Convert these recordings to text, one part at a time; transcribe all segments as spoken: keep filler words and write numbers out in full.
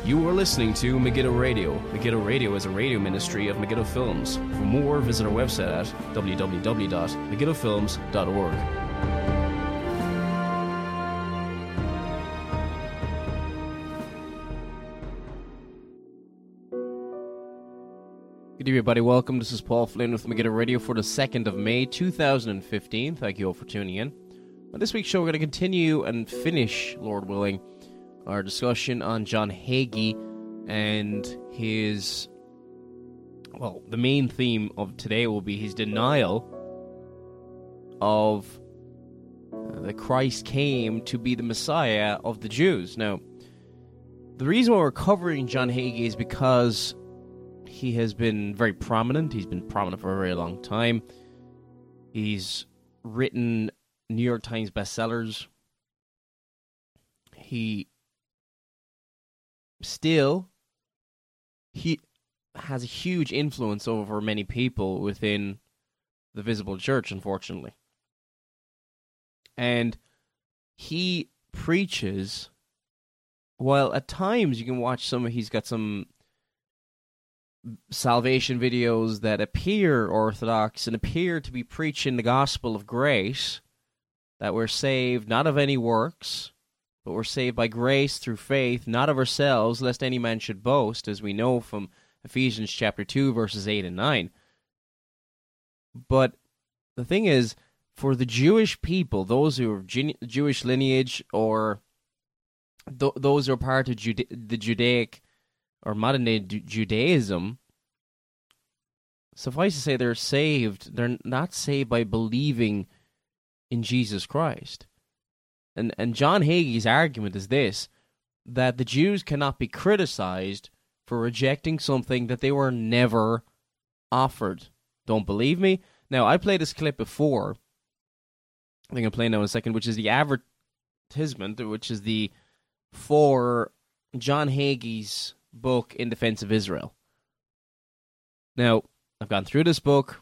You are listening to Megiddo Radio. Megiddo Radio is a radio ministry of Megiddo Films. For more, visit our website at w w w dot megiddo films dot org. Good evening, everybody. Welcome. This is Paul Flynn with Megiddo Radio for the second of May, two thousand fifteen. Thank you all for tuning in. On this week's show, we're going to continue and finish, Lord willing, our discussion on John Hagee and his, well, the main theme of today will be his denial of uh, that Christ came to be the Messiah of the Jews. Now, the reason why we're covering John Hagee is because he has been very prominent. He's been prominent for a very long time. He's written New York Times bestsellers. He still, he has a huge influence over many people within the visible church, unfortunately. And he preaches, while at times you can watch some, he's got some salvation videos that appear orthodox and appear to be preaching the gospel of grace, that we're saved not of any works, but we're saved by grace through faith, not of ourselves, lest any man should boast, as we know from Ephesians chapter two, verses eight and nine. But the thing is, for the Jewish people, those who are Jew- Jewish lineage, or th- those who are part of Jude- the Judaic or modern-day Judaism, suffice to say they're saved. They're not saved by believing in Jesus Christ. And and John Hagee's argument is this, that the Jews cannot be criticized for rejecting something that they were never offered. Don't believe me? Now, I played this clip before. I think I'm playing now in a second, which is the advertisement, which is the for John Hagee's book In Defense of Israel. Now, I've gone through this book.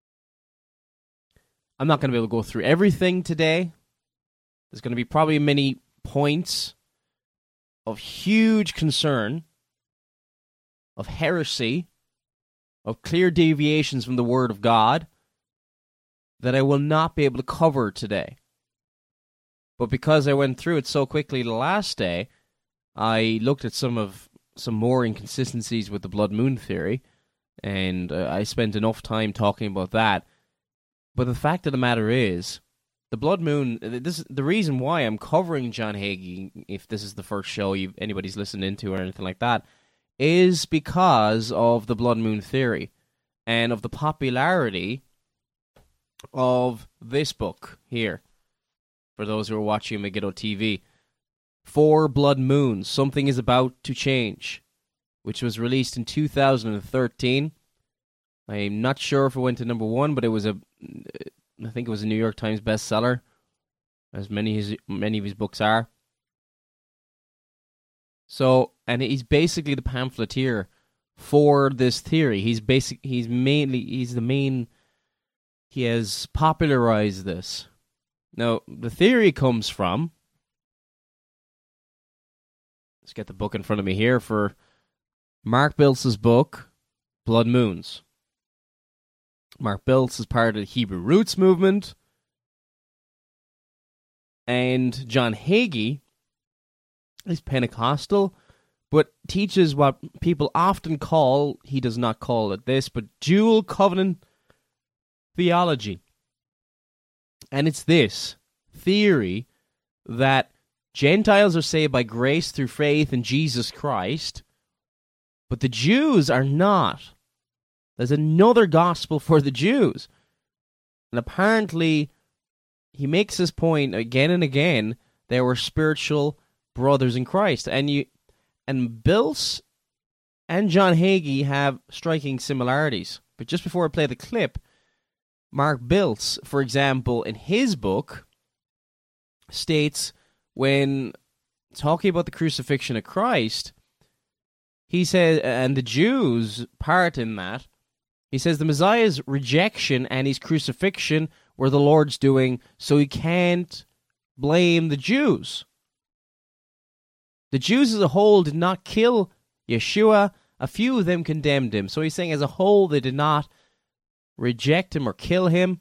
I'm not going to be able to go through everything today. There's going to be probably many points of huge concern, of heresy, of clear deviations from the Word of God that I will not be able to cover today. But because I went through it so quickly the last day, I looked at some of some more inconsistencies with the blood moon theory, and uh, I spent enough time talking about that. But the fact of the matter is, the blood moon, this the reason why I'm covering John Hagee, if this is the first show you anybody's listening to or anything like that, is because of the blood moon theory and of the popularity of this book here. For those who are watching Megiddo T V, Four Blood Moons, Something is About to Change, which was released in two thousand thirteen. I'm not sure if it went to number one, but it was a, I think it was a New York Times bestseller, as many his, many of his books are. So, and he's basically the pamphleteer for this theory. He's basic. He's mainly. He's the main. He has popularized this. Now, the theory comes from. Let's get the book in front of me here for Mark Biltz's book, Blood Moons. Mark Biltz is part of the Hebrew Roots movement, and John Hagee is Pentecostal, but teaches what people often call, he does not call it this, but dual covenant theology. And it's this theory that Gentiles are saved by grace through faith in Jesus Christ, but the Jews are not. There's another gospel for the Jews. And apparently, he makes this point again and again, they were spiritual brothers in Christ. And you, and Biltz and John Hagee have striking similarities. But just before I play the clip, Mark Biltz, for example, in his book, states when talking about the crucifixion of Christ, he says, and the Jews' part in that, he says the Messiah's rejection and his crucifixion were the Lord's doing, so he can't blame the Jews. The Jews as a whole did not kill Yeshua. A few of them condemned him. So he's saying as a whole they did not reject him or kill him.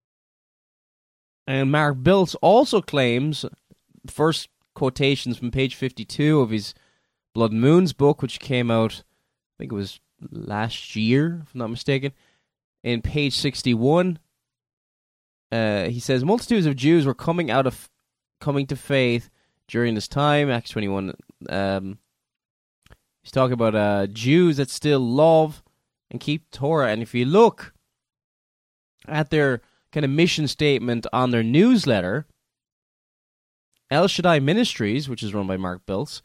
And Mark Biltz also claims, first quotations from page fifty-two of his Blood and Moons book, which came out, I think it was last year, if I'm not mistaken. In page sixty-one, uh, he says, multitudes of Jews were coming out of coming to faith during this time. Acts twenty-one. Um, he's talking about uh, Jews that still love and keep Torah. And if you look at their kind of mission statement on their newsletter, El Shaddai Ministries, which is run by Mark Biltz,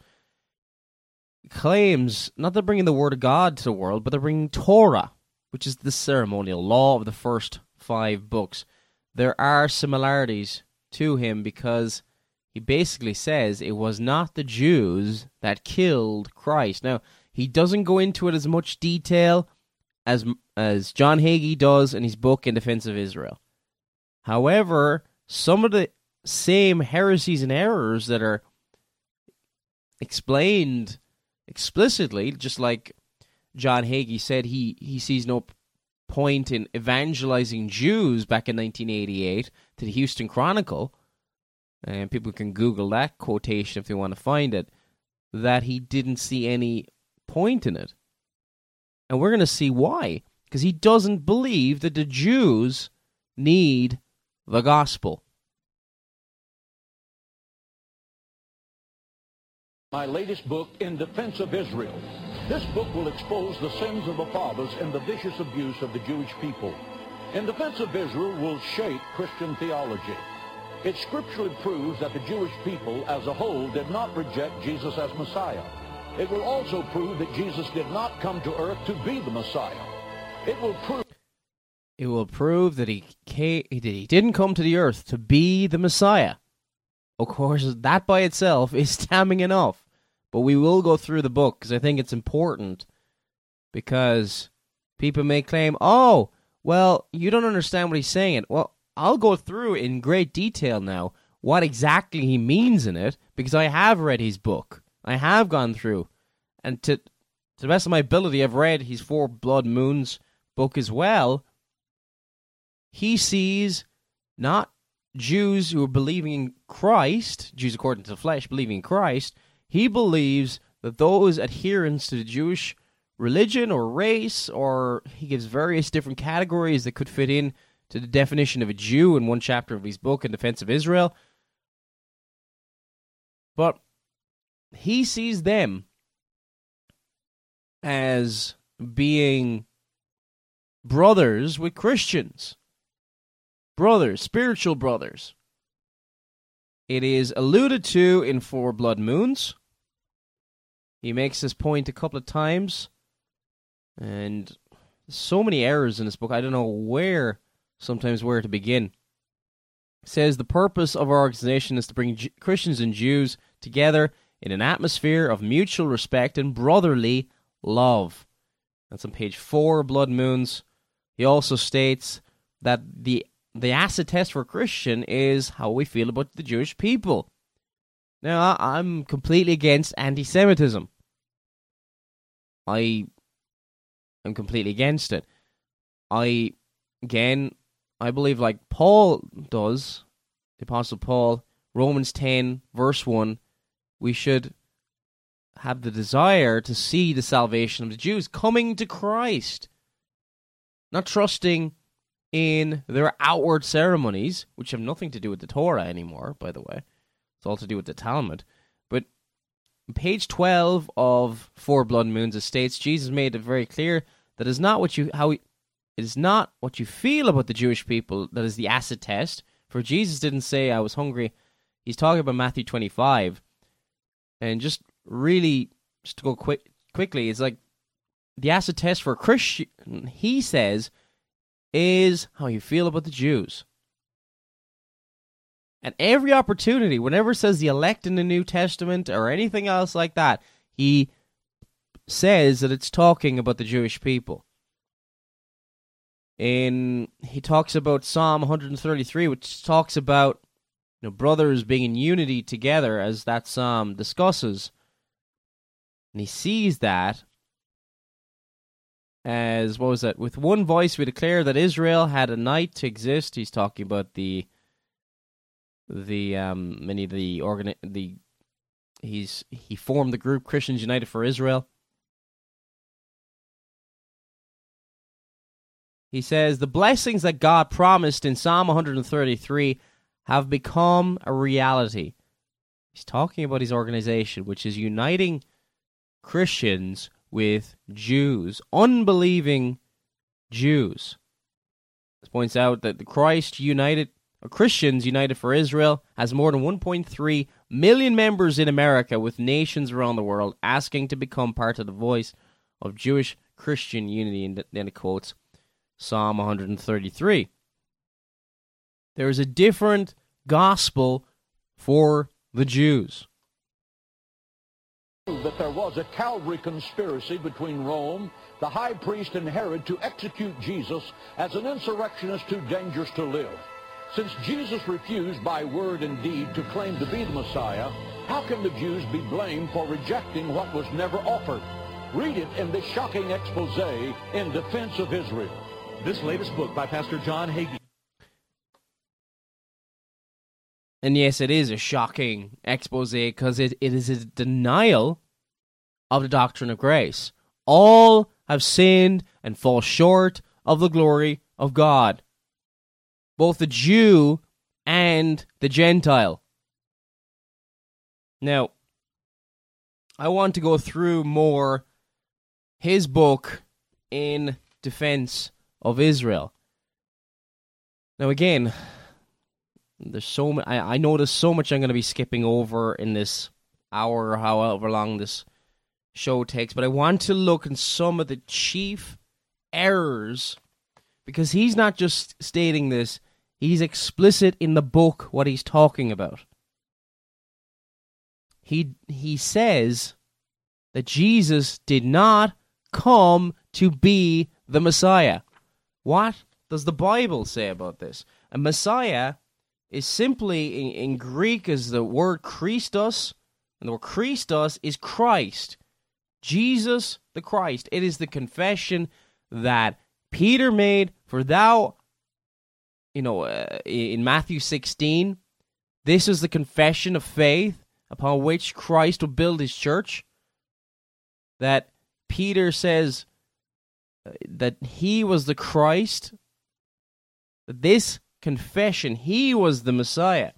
claims not they're bringing the Word of God to the world, but they're bringing Torah, which is the ceremonial law of the first five books. There are similarities to him because he basically says it was not the Jews that killed Christ. Now, he doesn't go into it as much detail as, as John Hagee does in his book In Defense of Israel. However, some of the same heresies and errors that are explained explicitly, just like John Hagee said he, he sees no point in evangelizing Jews back in nineteen eighty-eight to the Houston Chronicle, and people can Google that quotation if they want to find it, that he didn't see any point in it. And we're going to see why. Because he doesn't believe that the Jews need the gospel. My latest book, In Defense of Israel. This book will expose the sins of the fathers and the vicious abuse of the Jewish people. In Defense of Israel will shape Christian theology. It scripturally proves that the Jewish people as a whole did not reject Jesus as Messiah. It will also prove that Jesus did not come to earth to be the Messiah. It will prove It will prove that he came, that he didn't come to the earth to be the Messiah. Of course, that by itself is damning enough. But we will go through the book because I think it's important. Because people may claim, oh, well, you don't understand what he's saying. Well, I'll go through in great detail now what exactly he means in it, because I have read his book. I have gone through. And to, to the best of my ability, I've read his Four Blood Moons book as well. He sees not Jews who are believing in Christ, Jews according to the flesh, believing in Christ. He believes that those adherents to the Jewish religion or race, or he gives various different categories that could fit in to the definition of a Jew in one chapter of his book, In Defense of Israel. But he sees them as being brothers with Christians. Brothers, spiritual brothers. It is alluded to in Four Blood Moons. He makes this point a couple of times. And so many errors in this book, I don't know where, sometimes where to begin. It says the purpose of our organization is to bring J- Christians and Jews together in an atmosphere of mutual respect and brotherly love. That's on page four, Blood Moons. He also states that the the acid test for a Christian is how we feel about the Jewish people. Now, I'm completely against anti-Semitism. I am completely against it. I, again, I believe like Paul does, the Apostle Paul, Romans ten, verse one, we should have the desire to see the salvation of the Jews coming to Christ, not trusting in their outward ceremonies, which have nothing to do with the Torah anymore, by the way. It's all to do with the Talmud. But page twelve of Four Blood Moons, it states Jesus made it very clear that it is not what you how it is not what you feel about the Jewish people that is the acid test. For Jesus didn't say I was hungry. He's talking about Matthew twenty-five. And just really, just to go quick quickly, it's like the acid test for a Christian, he says, is how you feel about the Jews. At every opportunity, whenever it says the elect in the New Testament or anything else like that, he says that it's talking about the Jewish people. In he talks about Psalm one thirty-three, which talks about, you know, brothers being in unity together, as that psalm discusses. And he sees that as, what was that? With one voice we declare that Israel had a night to exist. He's talking about the, the, um, many of the, organi- the, he's, he formed the group Christians United for Israel. He says, the blessings that God promised in Psalm one thirty-three have become a reality. He's talking about his organization, which is uniting Christians with Jews, unbelieving Jews. This points out that the Christ United, or Christians United for Israel, has more than one point three million members in America, with nations around the world asking to become part of the voice of Jewish Christian unity. And then it quotes Psalm one thirty-three. There is a different gospel for the Jews. That there was a Calvary conspiracy between Rome, the high priest, and Herod to execute Jesus as an insurrectionist too dangerous to live. Since Jesus refused by word and deed to claim to be the Messiah, how can the Jews be blamed for rejecting what was never offered? Read it in this shocking expose in defense of Israel. This latest book by Pastor John Hagee. And yes, it is a shocking expose because it, it is a denial of the doctrine of grace. All have sinned and fall short of the glory of God, both the Jew and the Gentile. Now, I want to go through more his book in defense of Israel. Now, again, there's so much. I, I know there's so much I'm going to be skipping over in this hour or however long this show takes, but I want to look at some of the chief errors, because he's not just stating this, he's explicit in the book what he's talking about. He he says that Jesus did not come to be the Messiah. What does the Bible say about this? A Messiah is simply, in, in Greek, is the word Christos, and the word Christos is Christ. Jesus the Christ. It is the confession that Peter made, for thou, you know, uh, in Matthew sixteen, this is the confession of faith upon which Christ will build his church. That Peter says that he was the Christ, that this confession, he was the Messiah.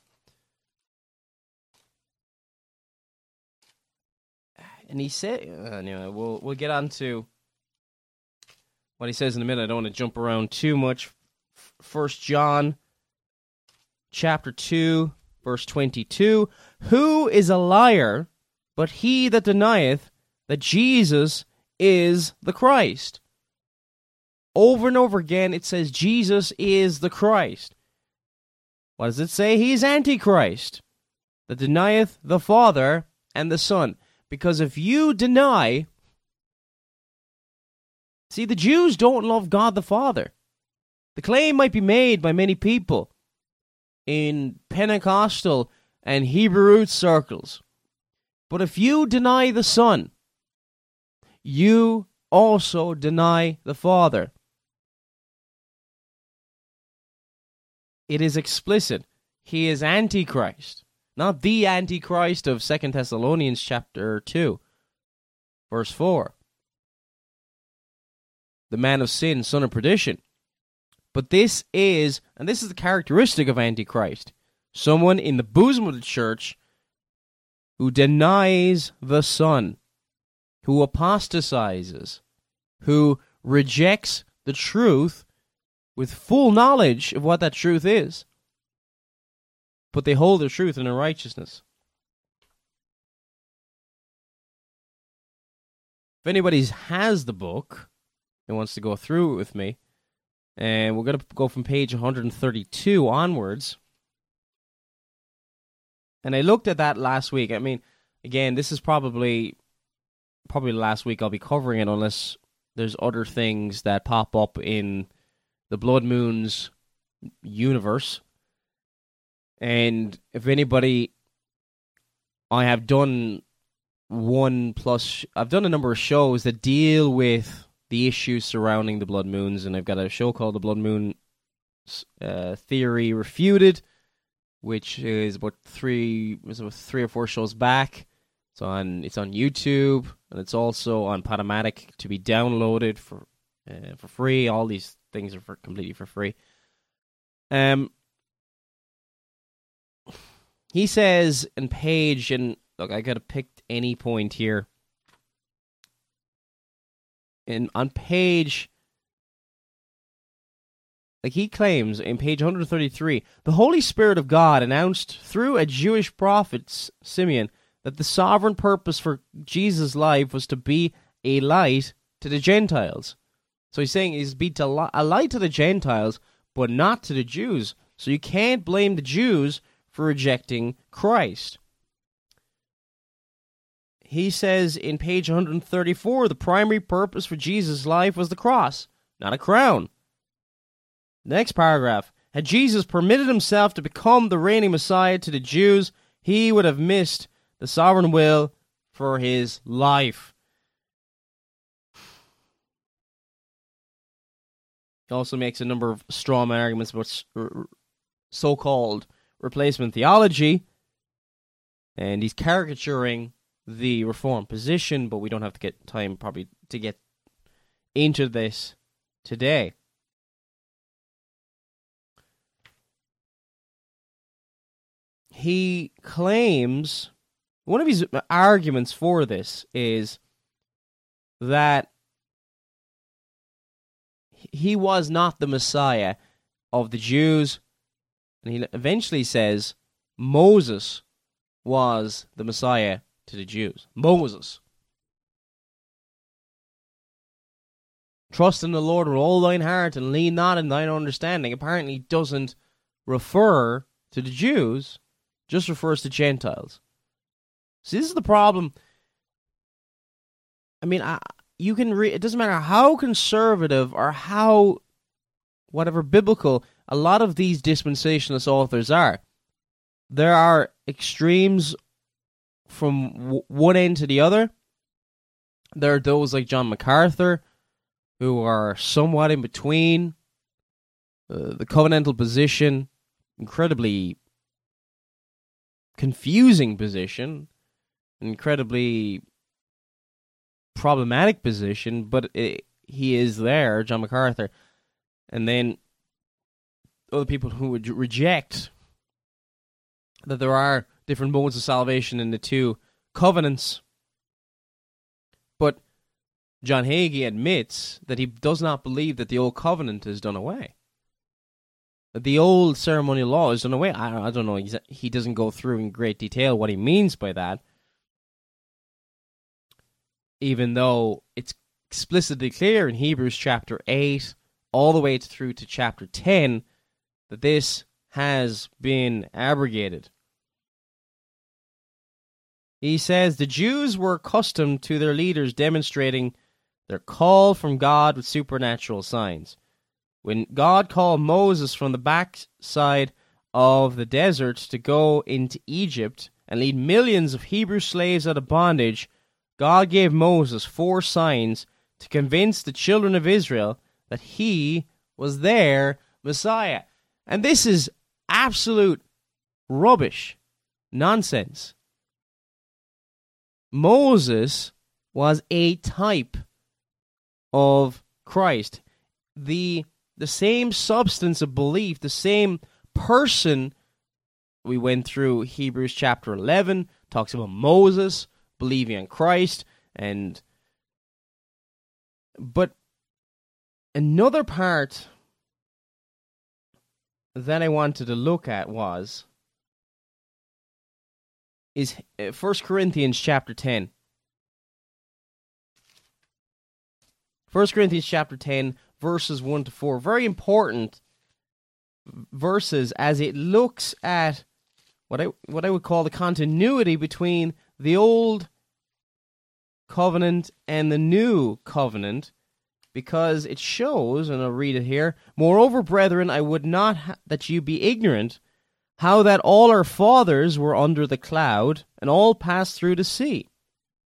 And he said, uh, anyway, we'll we'll get on to what he says in a minute. I don't want to jump around too much. First John, chapter two, verse twenty-two. Who is a liar, but he that denieth that Jesus is the Christ? Over and over again, it says Jesus is the Christ. What does it say? He is Antichrist, that denieth the Father and the Son. Because if you deny... See, the Jews don't love God the Father. The claim might be made by many people in Pentecostal and Hebrew root circles. But if you deny the Son, you also deny the Father. It is explicit. He is Antichrist. Not the Antichrist of Second Thessalonians chapter two, verse four. The man of sin, son of perdition. But this is, and this is the characteristic of Antichrist, someone in the bosom of the church who denies the Son, who apostatizes, who rejects the truth with full knowledge of what that truth is, but they hold the truth in unrighteousness. If anybody has the book and wants to go through it with me, and we're going to go from page one thirty-two onwards. And I looked at that last week. I mean, again, this is probably probably the last week I'll be covering it, unless there's other things that pop up in the Blood Moons universe. And if anybody, I have done one plus. I've done a number of shows that deal with the issues surrounding the blood moons, and I've got a show called The Blood Moon uh, Theory Refuted, which is about three, was about three or four shows back. It's on, it's on YouTube, and it's also on Podomatic to be downloaded for uh, for free. All these things are for completely for free. Um, he says in page, and look, I could have picked any point here. And on page, like he claims in page one thirty-three, the Holy Spirit of God announced through a Jewish prophet, Simeon, that the sovereign purpose for Jesus' life was to be a light to the Gentiles. So he's saying he's be to a light to the Gentiles, but not to the Jews. So you can't blame the Jews for rejecting Christ. He says in page one thirty-four, the primary purpose for Jesus' life was the cross, not a crown. Next paragraph, had Jesus permitted himself to become the reigning Messiah to the Jews, he would have missed the sovereign will for his life. He also makes a number of straw man arguments about so-called replacement theology, and he's caricaturing the Reformed position, but we don't have to get time probably to get into this today. He claims, one of his arguments for this is that he was not the Messiah of the Jews, and he eventually says Moses was the Messiah to the Jews. Moses. Trust in the Lord with all thine heart and lean not in thine understanding apparently doesn't refer to the Jews, just refers to Gentiles. See, this is the problem. I mean, I, you can re- it doesn't matter how conservative or how whatever biblical a lot of these dispensationalist authors are. There are extremes from w- one end to the other. There are those like John MacArthur who are somewhat in between. Uh, the covenantal position, incredibly confusing position, incredibly problematic position, but it, he is there, John MacArthur. And then other people who would reject that there are different modes of salvation in the two covenants. But John Hagee admits that he does not believe that the old covenant is done away. That the old ceremonial law is done away. I, I don't know. He's, he doesn't go through in great detail what he means by that. Even though it's explicitly clear in Hebrews chapter eight, all the way through to chapter ten, that this has been abrogated. He says, the Jews were accustomed to their leaders demonstrating their call from God with supernatural signs. When God called Moses from the backside of the desert to go into Egypt and lead millions of Hebrew slaves out of bondage, God gave Moses four signs to convince the children of Israel that he was their Messiah. And this is absolute rubbish, nonsense. Moses was a type of Christ. The, the same substance of belief, the same person. We went through Hebrews chapter eleven, talks about Moses believing in Christ, and but another part that I wanted to look at was is First Corinthians chapter ten. First Corinthians chapter ten, verses one to four. Very important verses as it looks at what I what I would call the continuity between the old covenant and the new covenant, because it shows, and I'll read it here, moreover, brethren, I would not ha- that you be ignorant, how that all our fathers were under the cloud, and all passed through the sea.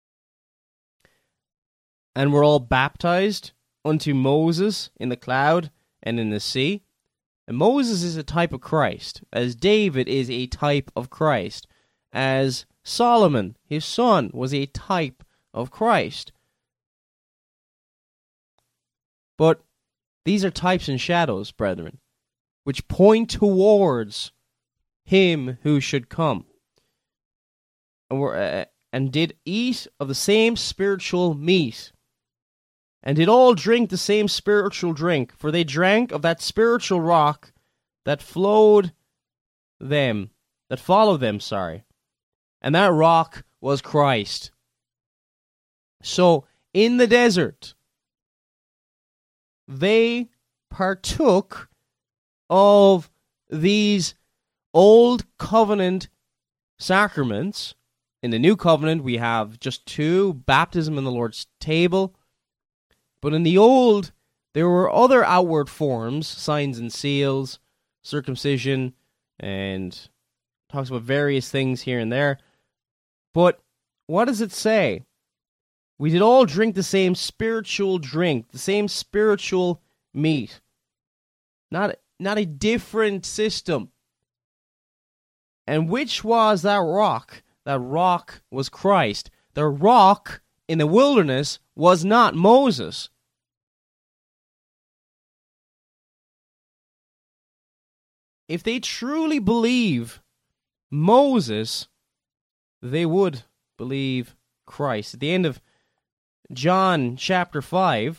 and were all baptized unto Moses in the cloud and in the sea. And Moses is a type of Christ, as David is a type of Christ, as Solomon, his son, was a type of Christ. But these are types and shadows, brethren, which point towards him who should come. And, were, uh, and did eat of the same spiritual meat, and did all drink the same spiritual drink, for they drank of that spiritual rock that flowed them, that followed them, sorry. And that rock was Christ. So, in the desert, they partook of these old covenant sacraments. In the new covenant, we have just two, baptism and the Lord's table. But in the old, there were other outward forms, signs and seals, circumcision, and talks about various things here and there. But what does it say? We did all drink the same spiritual drink, the same spiritual meat. Not, not a different system. And which was that rock? That rock was Christ. The rock in the wilderness was not Moses. If they truly believe Moses, they would believe Christ. At the end of John chapter five,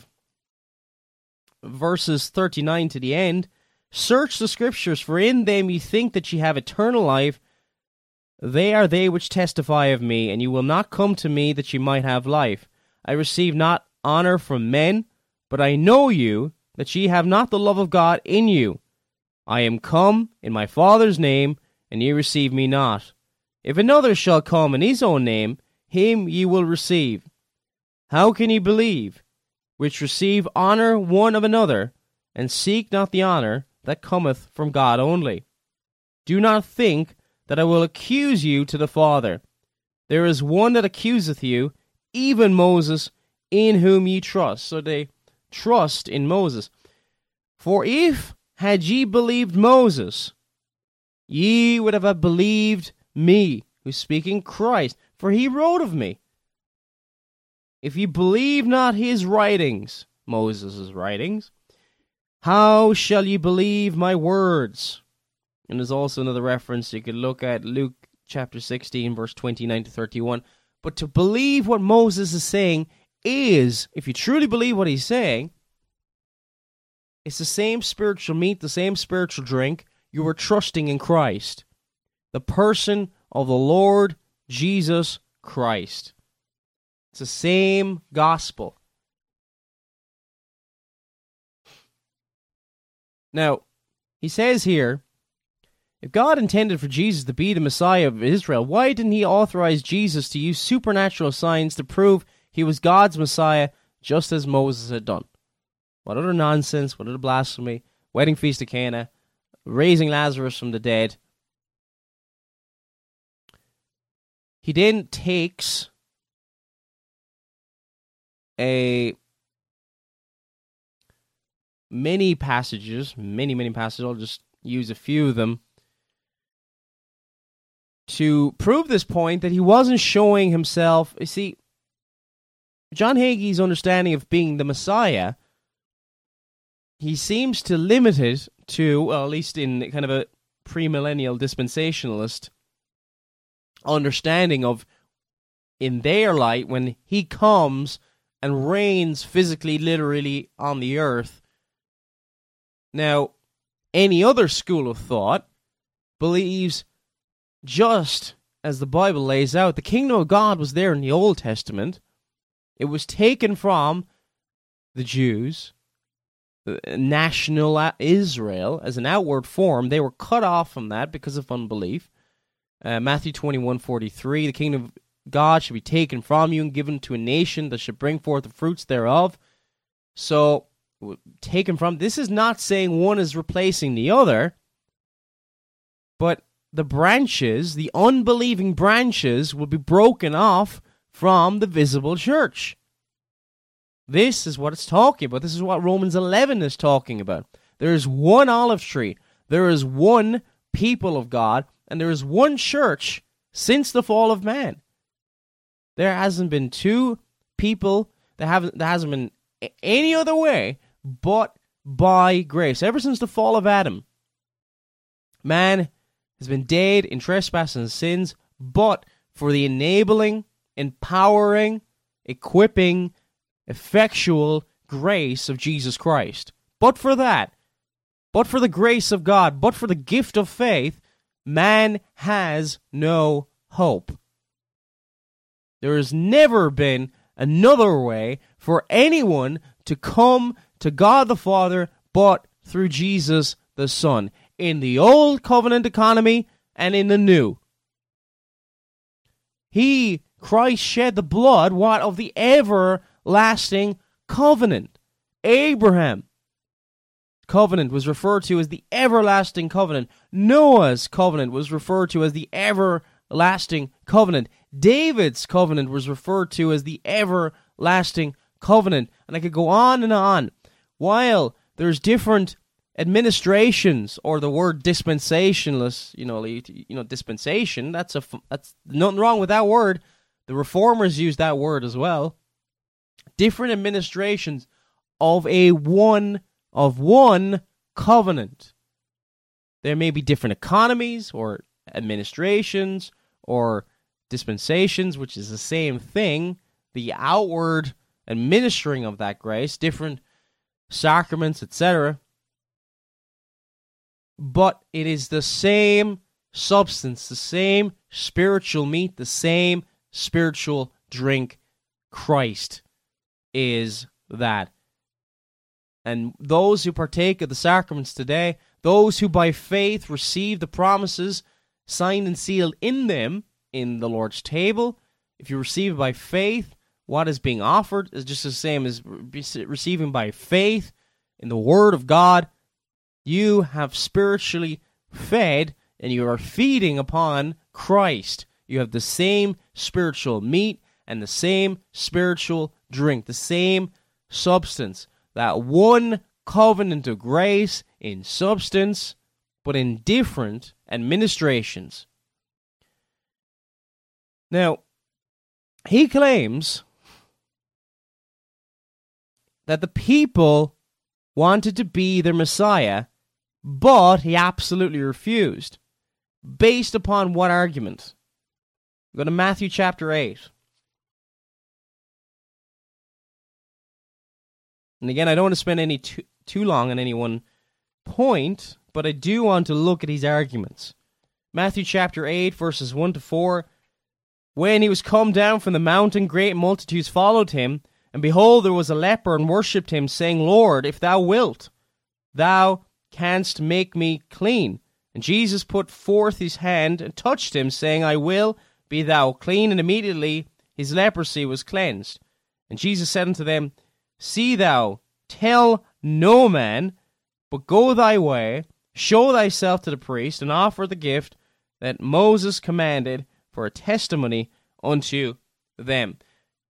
verses thirty-nine to the end, search the scriptures, for in them you think that ye have eternal life. They are they which testify of me, and you will not come to me that ye might have life. I receive not honor from men, but I know you, that ye have not the love of God in you. I am come in my Father's name, and ye receive me not. If another shall come in his own name, him ye will receive. How can ye believe, which receive honor one of another, and seek not the honor that cometh from God only? Do not think that I will accuse you to the Father. There is one that accuseth you, even Moses, in whom ye trust. So they trust in Moses. For if had ye believed Moses, ye would have believed me, who's speaking Christ, for he wrote of me. If ye believe not his writings, Moses' writings, how shall ye believe my words? And there's also another reference you could look at, Luke chapter sixteen, verse twenty-nine to thirty-one. But to believe what Moses is saying is, if you truly believe what he's saying, it's the same spiritual meat, the same spiritual drink. You are trusting in Christ, the person of the Lord Jesus Christ. It's the same gospel. Now, he says here, if God intended for Jesus to be the Messiah of Israel, why didn't he authorize Jesus to use supernatural signs to prove he was God's Messiah, just as Moses had done? What other nonsense, what other blasphemy, wedding feast of Cana, raising Lazarus from the dead. He then takes a many passages, many, many passages, I'll just use a few of them, to prove this point that he wasn't showing himself. You see, John Hagee's understanding of being the Messiah, he seems to limit it to, well, at least in kind of a premillennial dispensationalist understanding of, in their light, when he comes and reigns physically, literally on the earth. Now, any other school of thought believes, just as the Bible lays out, the kingdom of God was there in the Old Testament. It was taken from the Jews, national Israel, as an outward form. They were cut off from that because of unbelief. Uh, Matthew twenty-one forty-three, the kingdom of God should be taken from you and given to a nation that should bring forth the fruits thereof. So, taken from, this is not saying one is replacing the other, but the branches, the unbelieving branches, will be broken off from the visible church. This is what it's talking about. This is what Romans eleven is talking about. There is one olive tree. There is one people of God. And there is one church since the fall of man. There hasn't been two people. There, haven't, there hasn't been any other way but by grace. Ever since the fall of Adam, man has been dead in trespass and sins, but for the enabling, empowering, equipping, effectual grace of Jesus Christ. But for that, but for the grace of God, but for the gift of faith, man has no hope. There has never been another way for anyone to come to God the Father but through Jesus the Son, in the old covenant economy and in the new. He, Christ, shed the blood, what, of the everlasting covenant. Abraham covenant was referred to as the everlasting covenant. Noah's covenant was referred to as the everlasting covenant. David's covenant was referred to as the everlasting covenant. And I could go on and on. While there's different administrations, or the word dispensationalist, you know, you know, dispensation, that's a that's nothing wrong with that word. The reformers use that word as well. Different administrations of a one of one covenant. There may be different economies or administrations or dispensations, which is the same thing. The outward administering of that grace, different sacraments, et cetera. But it is the same substance, the same spiritual meat, the same spiritual drink. Christ is that. And those who partake of the sacraments today, those who by faith receive the promises signed and sealed in them in the Lord's table, if you receive by faith, what is being offered is just the same as receiving by faith in the Word of God. You have spiritually fed, and you are feeding upon Christ. You have the same spiritual meat and the same spiritual drink, the same substance. That one covenant of grace in substance, but in different administrations. Now, he claims that the people wanted to be their Messiah, but he absolutely refused. Based upon what argument? Go to Matthew chapter eight. And again, I don't want to spend any too, too long on any one point, but I do want to look at his arguments. Matthew chapter eight, verses one to four. When he was come down from the mountain, great multitudes followed him, and behold, there was a leper, and worshipped him, saying, Lord, if thou wilt, thou canst make me clean. And Jesus put forth his hand, and touched him, saying, I will, be thou clean. And immediately his leprosy was cleansed. And Jesus said unto them, See thou, tell no man, but go thy way, show thyself to the priest, and offer the gift that Moses commanded for a testimony unto them.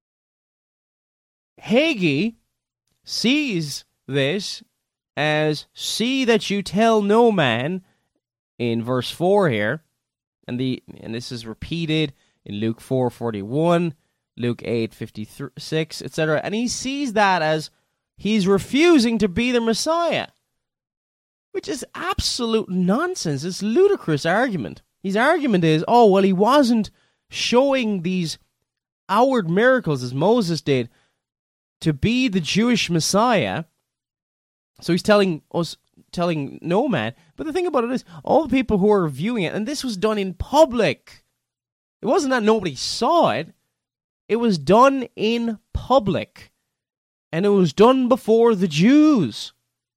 Hagee sees this as, see that you tell no man, in verse four here, and the and this is repeated in Luke four forty-one, Luke eight fifty-six, et cetera. And he sees that as he's refusing to be the Messiah, which is absolute nonsense. It's ludicrous argument. His argument is, oh, well, he wasn't showing these outward miracles as Moses did to be the Jewish Messiah. So he's telling us, telling no man. But the thing about it is, all the people who are viewing it, and this was done in public. It wasn't that nobody saw it. It was done in public. And it was done before the Jews.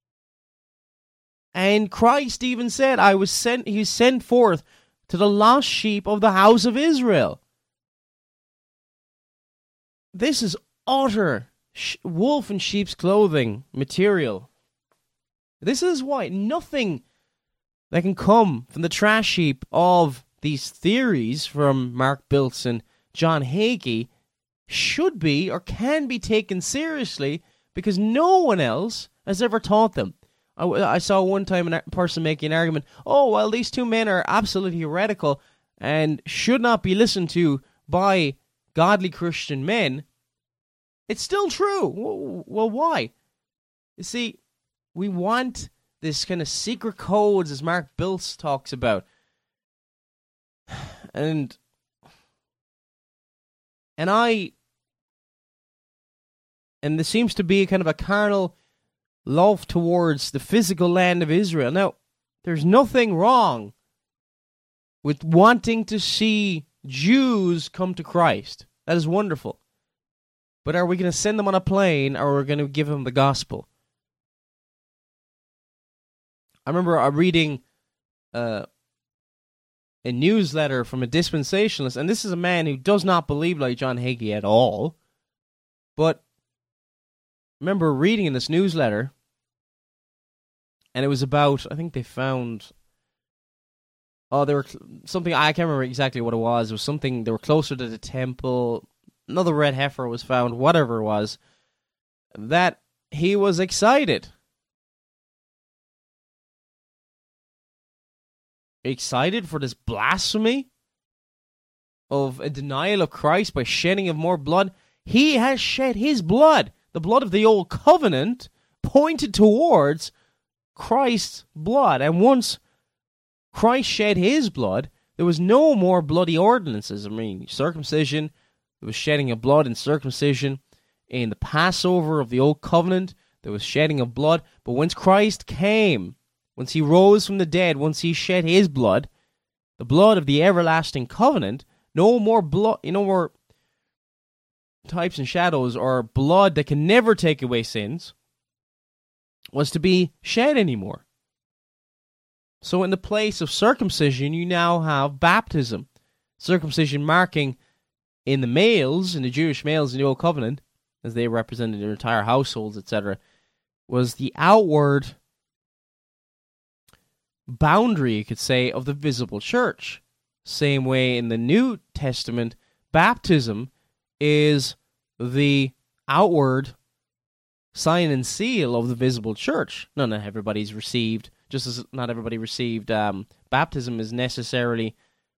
And Christ even said, I was sent, he was sent forth to the lost sheep of the house of Israel. This is utter sh- wolf in sheep's clothing material. This is why nothing that can come from the trash heap of these theories from Mark Biltz and John Hagee should be or can be taken seriously because no one else has ever taught them. I, I saw one time a person making an argument, oh, well, these two men are absolutely heretical and should not be listened to by godly Christian men. It's still true. Well, why? You see, we want this kind of secret codes, as Mark Biltz talks about. And and I and there seems to be kind of a carnal love towards the physical land of Israel. Now, there's nothing wrong with wanting to see Jews come to Christ. That is wonderful. But are we going to send them on a plane, or are we going to give them the gospel? I remember uh, reading uh, a newsletter from a dispensationalist, and this is a man who does not believe like John Hagee at all. But I remember reading in this newsletter, and it was about, I think they found, oh, they were something, I can't remember exactly what it was. It was something, they were closer to the temple. Another red heifer was found, whatever it was, that he was excited. Excited for this blasphemy of a denial of Christ by shedding of more blood. He has shed his blood. The blood of the old covenant pointed towards Christ's blood. And once Christ shed his blood, there was no more bloody ordinances. I mean, circumcision, there was shedding of blood in circumcision. In the Passover of the old covenant, there was shedding of blood. But once Christ came, once he rose from the dead, once he shed his blood, the blood of the everlasting covenant, no more blood, you know, more types and shadows or blood that can never take away sins, was to be shed anymore. So in the place of circumcision, you now have baptism. Circumcision marking in the males, in the Jewish males in the Old Covenant, as they represented their entire households, et cetera, was the outward boundary, you could say, of the visible church. Same way in the New Testament, baptism is the outward sign and seal of the visible church. No, not everybody's received, just as not everybody received um, baptism is necessarily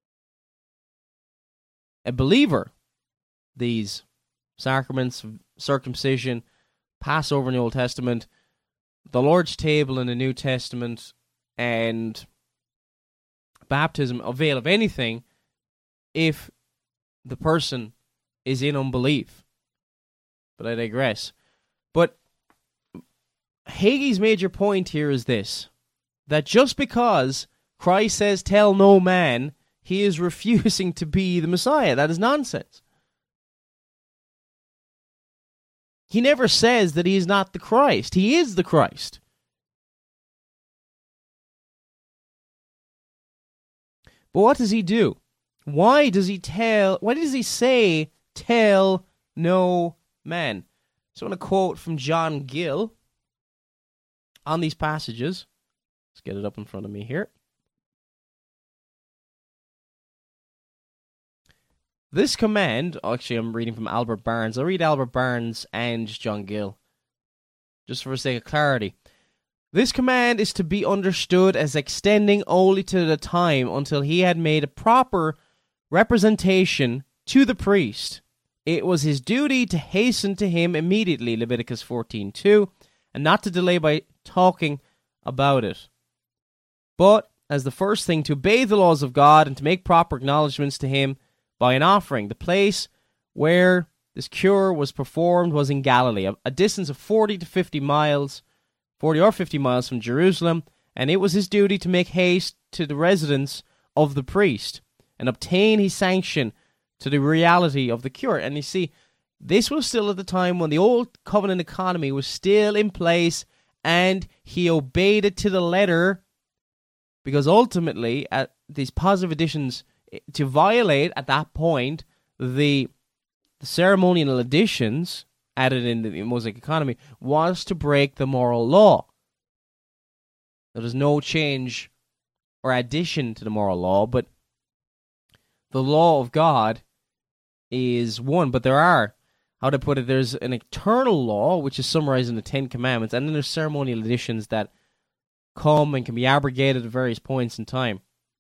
a believer. These sacraments, circumcision, Passover in the Old Testament, the Lord's table in the New Testament, and baptism avail of anything if the person is in unbelief. But I digress. But Hagee's major point here is this, that just because Christ says, tell no man, he is refusing to be the Messiah. That is nonsense. He never says that he is not the Christ. He is the Christ. But what does he do? Why does he tell, why does he say, tell no man? So I want to quote from John Gill on these passages. Let's get it up in front of me here. This command, actually I'm reading from Albert Barnes. I'll read Albert Barnes and John Gill, just for the sake of clarity. This command is to be understood as extending only to the time until he had made a proper representation to the priest. It was his duty to hasten to him immediately, Leviticus fourteen two, and not to delay by talking about it. But as the first thing, to obey the laws of God and to make proper acknowledgments to him by an offering. The place where this cure was performed was in Galilee, a, a distance of forty to fifty miles, forty or fifty miles from Jerusalem, and it was his duty to make haste to the residence of the priest and obtain his sanction to the reality of the cure. And you see, this was still at the time when the old covenant economy was still in place, and he obeyed it to the letter, because ultimately, at these positive additions, to violate at that point the, the ceremonial additions added in the Mosaic economy was to break the moral law. There is no change or addition to the moral law, but the law of God is one. But there are how to put it, there's an eternal law, which is summarized in the Ten Commandments, and then there's ceremonial additions that come and can be abrogated at various points in time.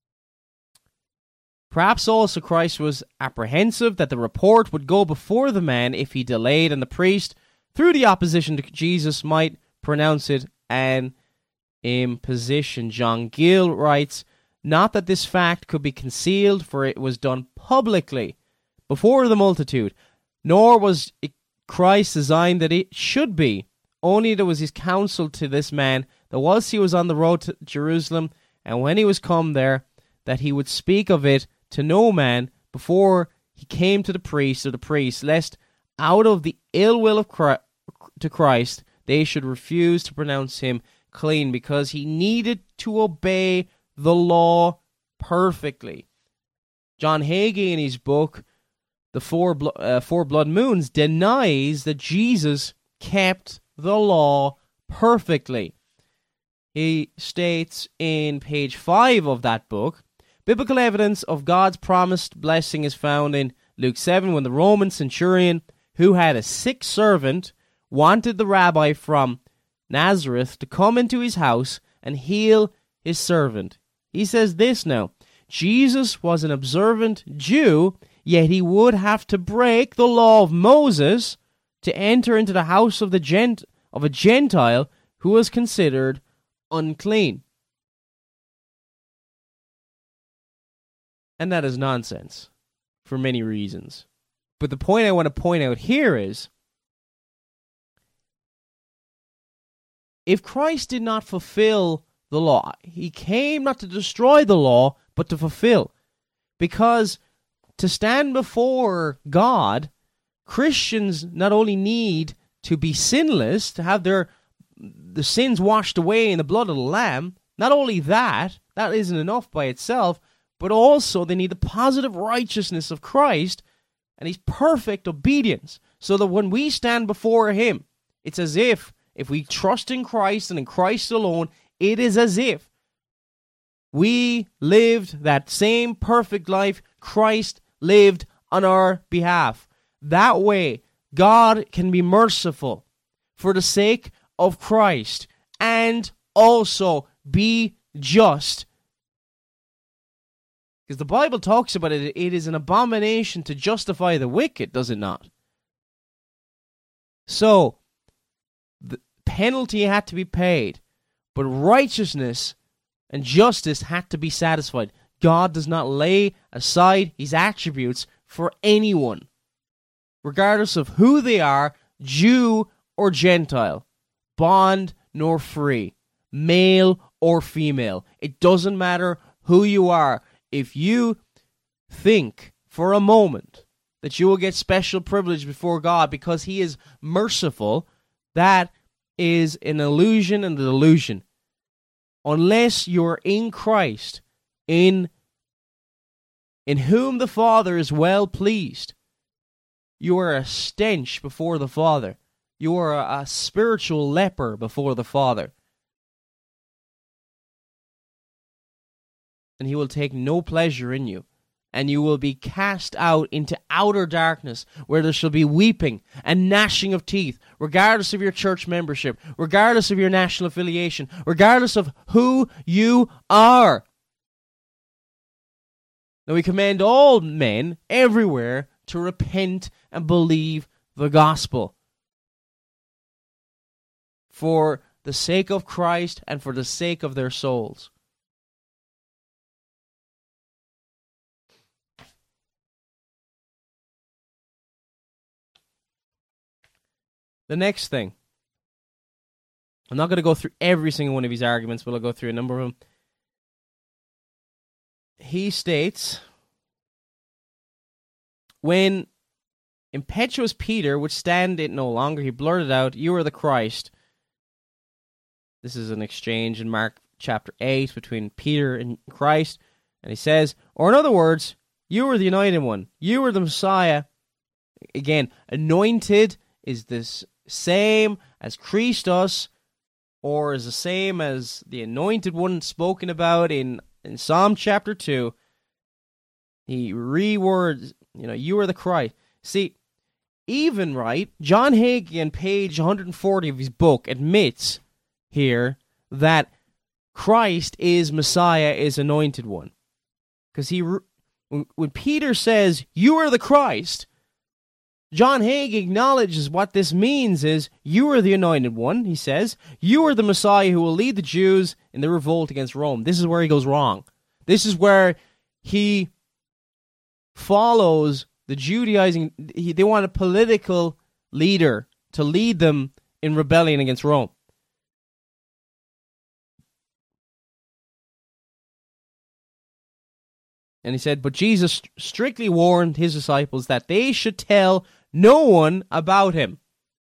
Perhaps also Christ was apprehensive that the report would go before the man if he delayed, and the priest, through the opposition to Jesus, might pronounce it an imposition. John Gill writes, not that this fact could be concealed, for it was done publicly before the multitude, nor was it Christ designed that it should be. Only there was his counsel to this man that whilst he was on the road to Jerusalem, and when he was come there, that he would speak of it to no man before he came to the priest or the priest, lest out of the ill will of Christ, to Christ they should refuse to pronounce him clean, because he needed to obey the law perfectly. John Hagee, in his book The Four, Blo- uh, Four Blood Moons, denies that Jesus kept the law perfectly. He states in page five of that book, biblical evidence of God's promised blessing is found in Luke seven, when the Roman centurion, who had a sick servant, wanted the rabbi from Nazareth to come into his house and heal his servant. He says this now, Jesus was an observant Jew, yet he would have to break the law of Moses to enter into the house of the gent of a Gentile who was considered unclean. And that is nonsense for many reasons. But the point I want to point out here is, if Christ did not fulfill the law, he came not to destroy the law, but to fulfill. Because to stand before God, Christians not only need to be sinless, to have their the sins washed away in the blood of the Lamb, not only that, that isn't enough by itself, but also they need the positive righteousness of Christ and his perfect obedience, so that when we stand before him, it's as if, if we trust in Christ and in Christ alone, it is as if we lived that same perfect life Christ lived on our behalf. That way, God can be merciful for the sake of Christ and also be just. Because the Bible talks about it, it is an abomination to justify the wicked, does it not? So, the penalty had to be paid, but righteousness and justice had to be satisfied. God does not lay aside his attributes for anyone, regardless of who they are, Jew or Gentile, bond nor free, male or female. It doesn't matter who you are. If you think for a moment that you will get special privilege before God because he is merciful, that is an illusion and a delusion. Unless you're in Christ, in, in whom the Father is well pleased, you are a stench before the Father. You are a, a spiritual leper before the Father. And he will take no pleasure in you. And you will be cast out into outer darkness, where there shall be weeping and gnashing of teeth, regardless of your church membership, regardless of your national affiliation, regardless of who you are. Now we command all men everywhere to repent and believe the gospel, for the sake of Christ and for the sake of their souls. The next thing, I'm not going to go through every single one of his arguments, but I'll go through a number of them. He states, when impetuous Peter would stand it no longer, he blurted out, "You are the Christ." This is an exchange in Mark chapter eight between Peter and Christ, and he says, or in other words, you are the anointed one, you are the Messiah. Again, anointed is this same as Christos, or is the same as the anointed one spoken about in, in Psalm chapter two. He rewords, you know, you are the Christ. See, even, right, John Hagee on page one hundred forty of his book admits here that Christ is Messiah, is anointed one. Because he, when, when Peter says, you are the Christ, John Hagee acknowledges what this means is, you are the anointed one, he says. You are the Messiah who will lead the Jews in the revolt against Rome. This is where he goes wrong. This is where he follows the Judaizing. He, they want a political leader to lead them in rebellion against Rome. And he said, but Jesus strictly warned his disciples that they should tell no one about him.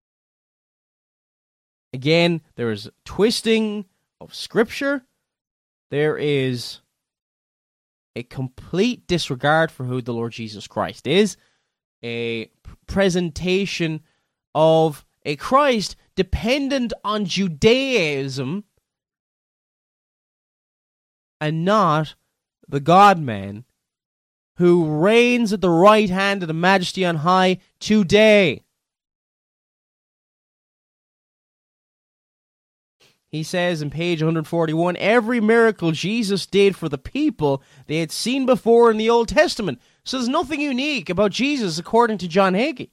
Again, there is twisting of Scripture. There is a complete disregard for who the Lord Jesus Christ is. A presentation of a Christ dependent on Judaism and not the God-man who reigns at the right hand of the Majesty on high today. He says in page one forty-one, every miracle Jesus did for the people they had seen before in the Old Testament. So there's nothing unique about Jesus according to John Hagee.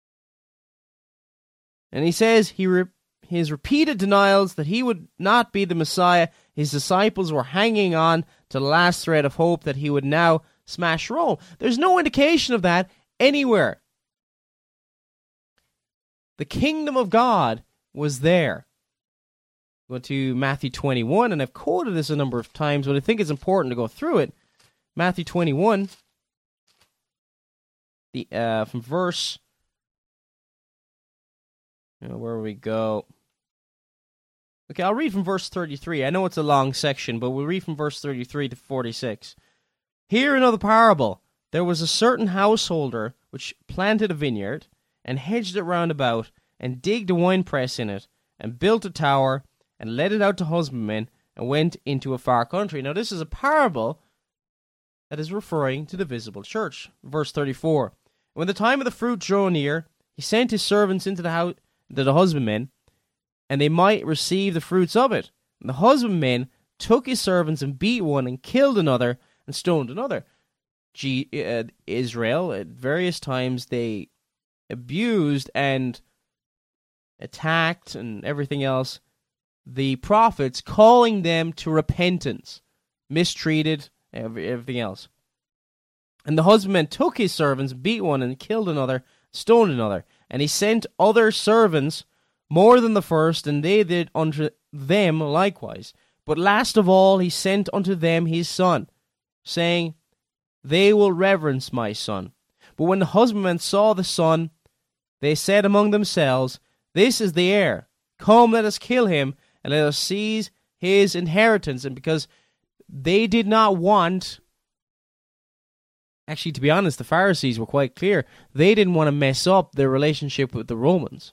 And he says he re- his repeated denials that he would not be the Messiah, his disciples were hanging on to the last thread of hope that he would now smash Rome. There's no indication of that anywhere. The kingdom of God was there. Go to Matthew twenty-one, and I've quoted this a number of times, but I think it's important to go through it. Matthew twenty-one, the uh, from verse, you know, where we go. Okay, I'll read from verse thirty-three. I know it's a long section, but we'll read from verse thirty-three to forty-six. Hear another parable. There was a certain householder which planted a vineyard, and hedged it round about, and digged a winepress in it, and built a tower, and let it out to husbandmen, and went into a far country. Now this is a parable that is referring to the visible church. Verse thirty-four. When the time of the fruit drew near, he sent his servants into the house, to the husbandmen, and they might receive the fruits of it. And the husbandmen took his servants and beat one, and killed another, and stoned another. G- uh, Israel, at various times, they abused and attacked and everything else the prophets, calling them to repentance, mistreated, everything else. And the husbandman took his servants, beat one, and killed another, stoned another. And he sent other servants more than the first, and they did unto them likewise. But last of all he sent unto them his son, saying, they will reverence my son. But when the husbandmen saw the son, they said among themselves, this is the heir. Come, let us kill him, and let us seize his inheritance. And because they did not want, actually, to be honest, the Pharisees were quite clear, they didn't want to mess up their relationship with the Romans.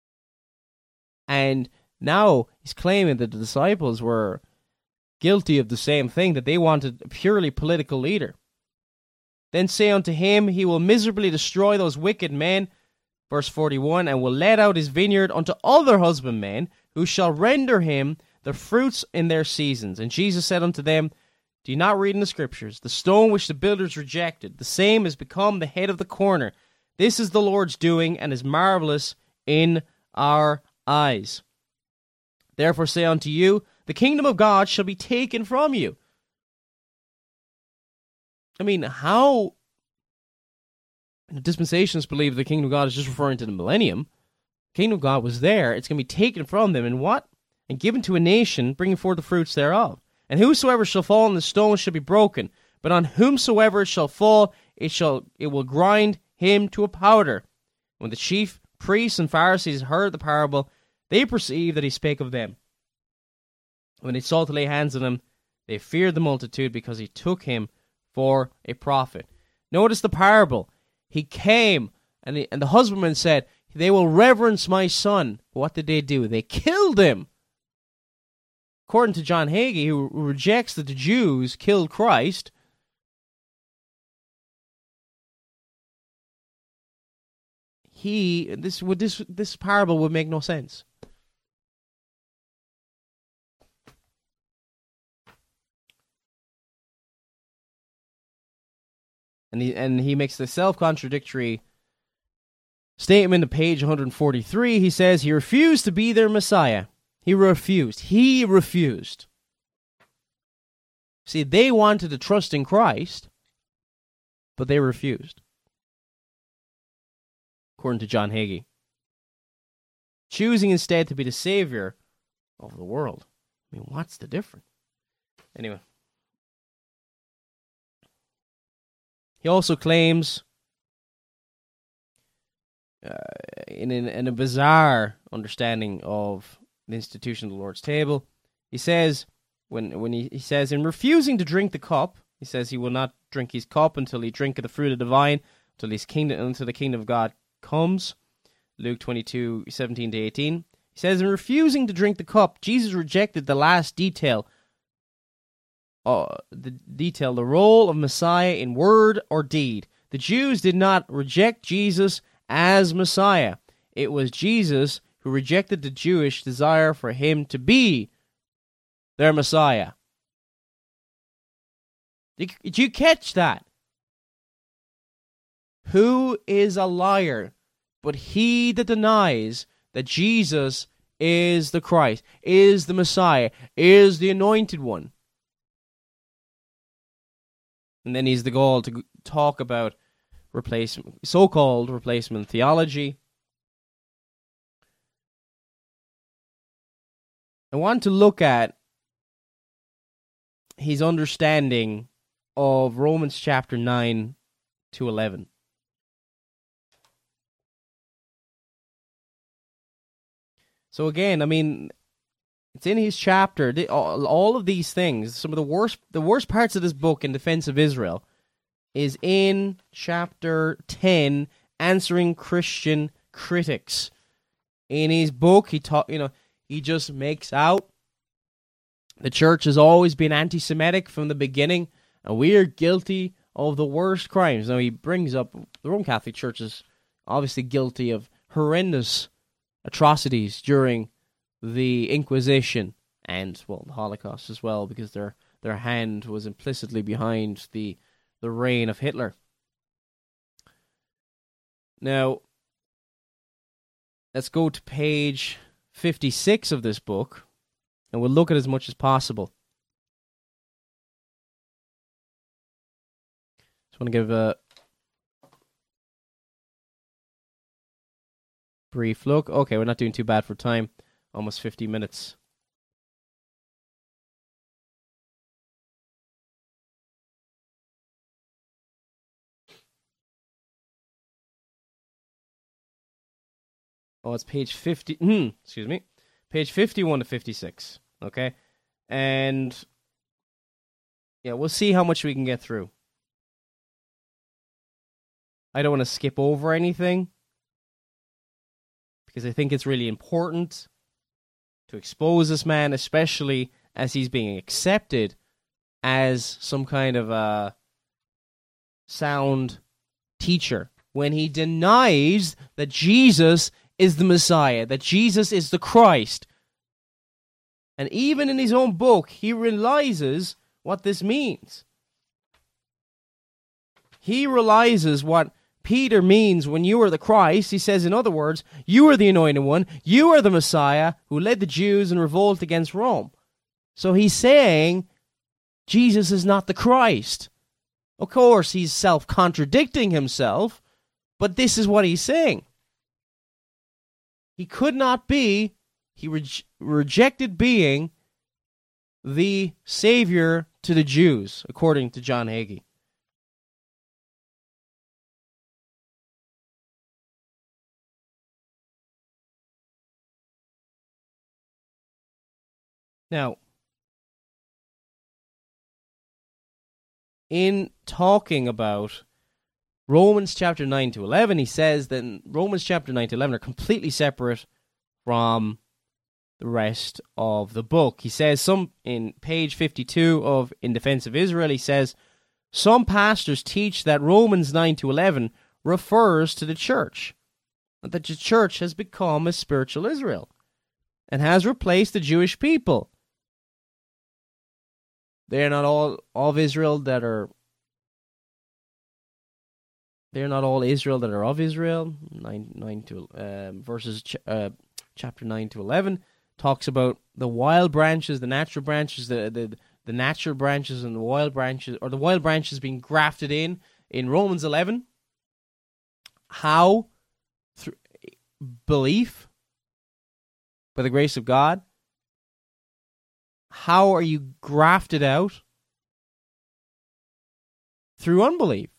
And now he's claiming that the disciples were guilty of the same thing, that they wanted a purely political leader. Then say unto him, he will miserably destroy those wicked men, verse forty-one, and will let out his vineyard unto other husbandmen, who shall render him the fruits in their seasons. And Jesus said unto them, do you not read in the Scriptures, the stone which the builders rejected, the same has become the head of the corner. This is the Lord's doing, and is marvelous in our eyes. Therefore say unto you, the kingdom of God shall be taken from you. I mean, how the dispensationalists believe the kingdom of God is just referring to the millennium. The kingdom of God was there. It's going to be taken from them. And what? And given to a nation, bringing forth the fruits thereof. And whosoever shall fall on the stone shall be broken. But on whomsoever it shall fall, it shall it will grind him to a powder. When the chief priests and Pharisees heard the parable, they perceived that he spake of them. When they sought to lay hands on him, they feared the multitude, because he took him for a prophet. Notice the parable. He came, and the, and the husbandman said, they will reverence my son. What did they do? They killed him. According to John Hagee, who rejects that the Jews killed Christ, he this would this this parable would make no sense. And he and he makes the self-contradictory statement on page one forty-three. He says he refused to be their Messiah. He refused. He refused. See, they wanted to trust in Christ, but they refused. According to John Hagee. Choosing instead to be the savior of the world. I mean, what's the difference? Anyway. He also claims, uh, in, in, in a bizarre understanding of the institution of the Lord's table, he says, when when he, he says, in refusing to drink the cup, he says he will not drink his cup until he drink of the fruit of the vine, until his kingdom, until the kingdom of God comes. Luke twenty-two, seventeen to eighteen. He says, in refusing to drink the cup, Jesus rejected the last detail, uh, the detail, the role of Messiah in word or deed. The Jews did not reject Jesus as Messiah. It was Jesus who rejected the Jewish desire for him to be their Messiah. Did, did you catch that? Who is a liar but he that denies that Jesus is the Christ, is the Messiah, is the Anointed One? And then he's the goal to talk about replacement, so-called replacement theology. I want to look at his understanding of Romans chapter nine to eleven. So again, I mean, it's in his chapter. All, all of these things, some of the worst, the worst parts of this book in defense of Israel, is in chapter ten, answering Christian critics. In his book, he talk, you know, he just makes out the church has always been anti-Semitic from the beginning, and we are guilty of the worst crimes. Now he brings up the Roman Catholic Church is obviously guilty of horrendous atrocities during the Inquisition and, well, the Holocaust as well, because their their hand was implicitly behind the the reign of Hitler. Now, let's go to page fifty-six of this book, and we'll look at as much as possible. Just want to give a brief look. Okay, we're not doing too bad for time. Almost fifty minutes. Oh, it's page fifty. Hmm, excuse me. Page fifty-one to fifty-six. Okay? And yeah, we'll see how much we can get through. I don't want to skip over anything, because I think it's really important to expose this man, especially as he's being accepted as some kind of a sound teacher, when he denies that Jesus is the Messiah, that Jesus is the Christ. And even in his own book, he realizes what this means. He realizes what Peter means when you are the Christ. He says, in other words, you are the Anointed One, you are the Messiah who led the Jews in revolt against Rome. So he's saying Jesus is not the Christ. Of course, he's self-contradicting himself, but this is what he's saying. He could not be, he re- rejected being the Savior to the Jews, according to John Hagee. Now, in talking about Romans chapter nine to eleven, he says that Romans chapter nine to eleven are completely separate from the rest of the book. He says, some in page fifty-two of In Defense of Israel, he says, some pastors teach that Romans nine to eleven refers to the church. that the church has become a spiritual Israel and has replaced the Jewish people. They are not all of Israel that are. They are not all Israel that are of Israel. Nine, nine to um, verses ch- uh, chapter nine to eleven talks about the wild branches, the natural branches, the the the natural branches and the wild branches, or the wild branches being grafted in. In Romans eleven, how through belief by the grace of God. How are you grafted out? Through unbelief.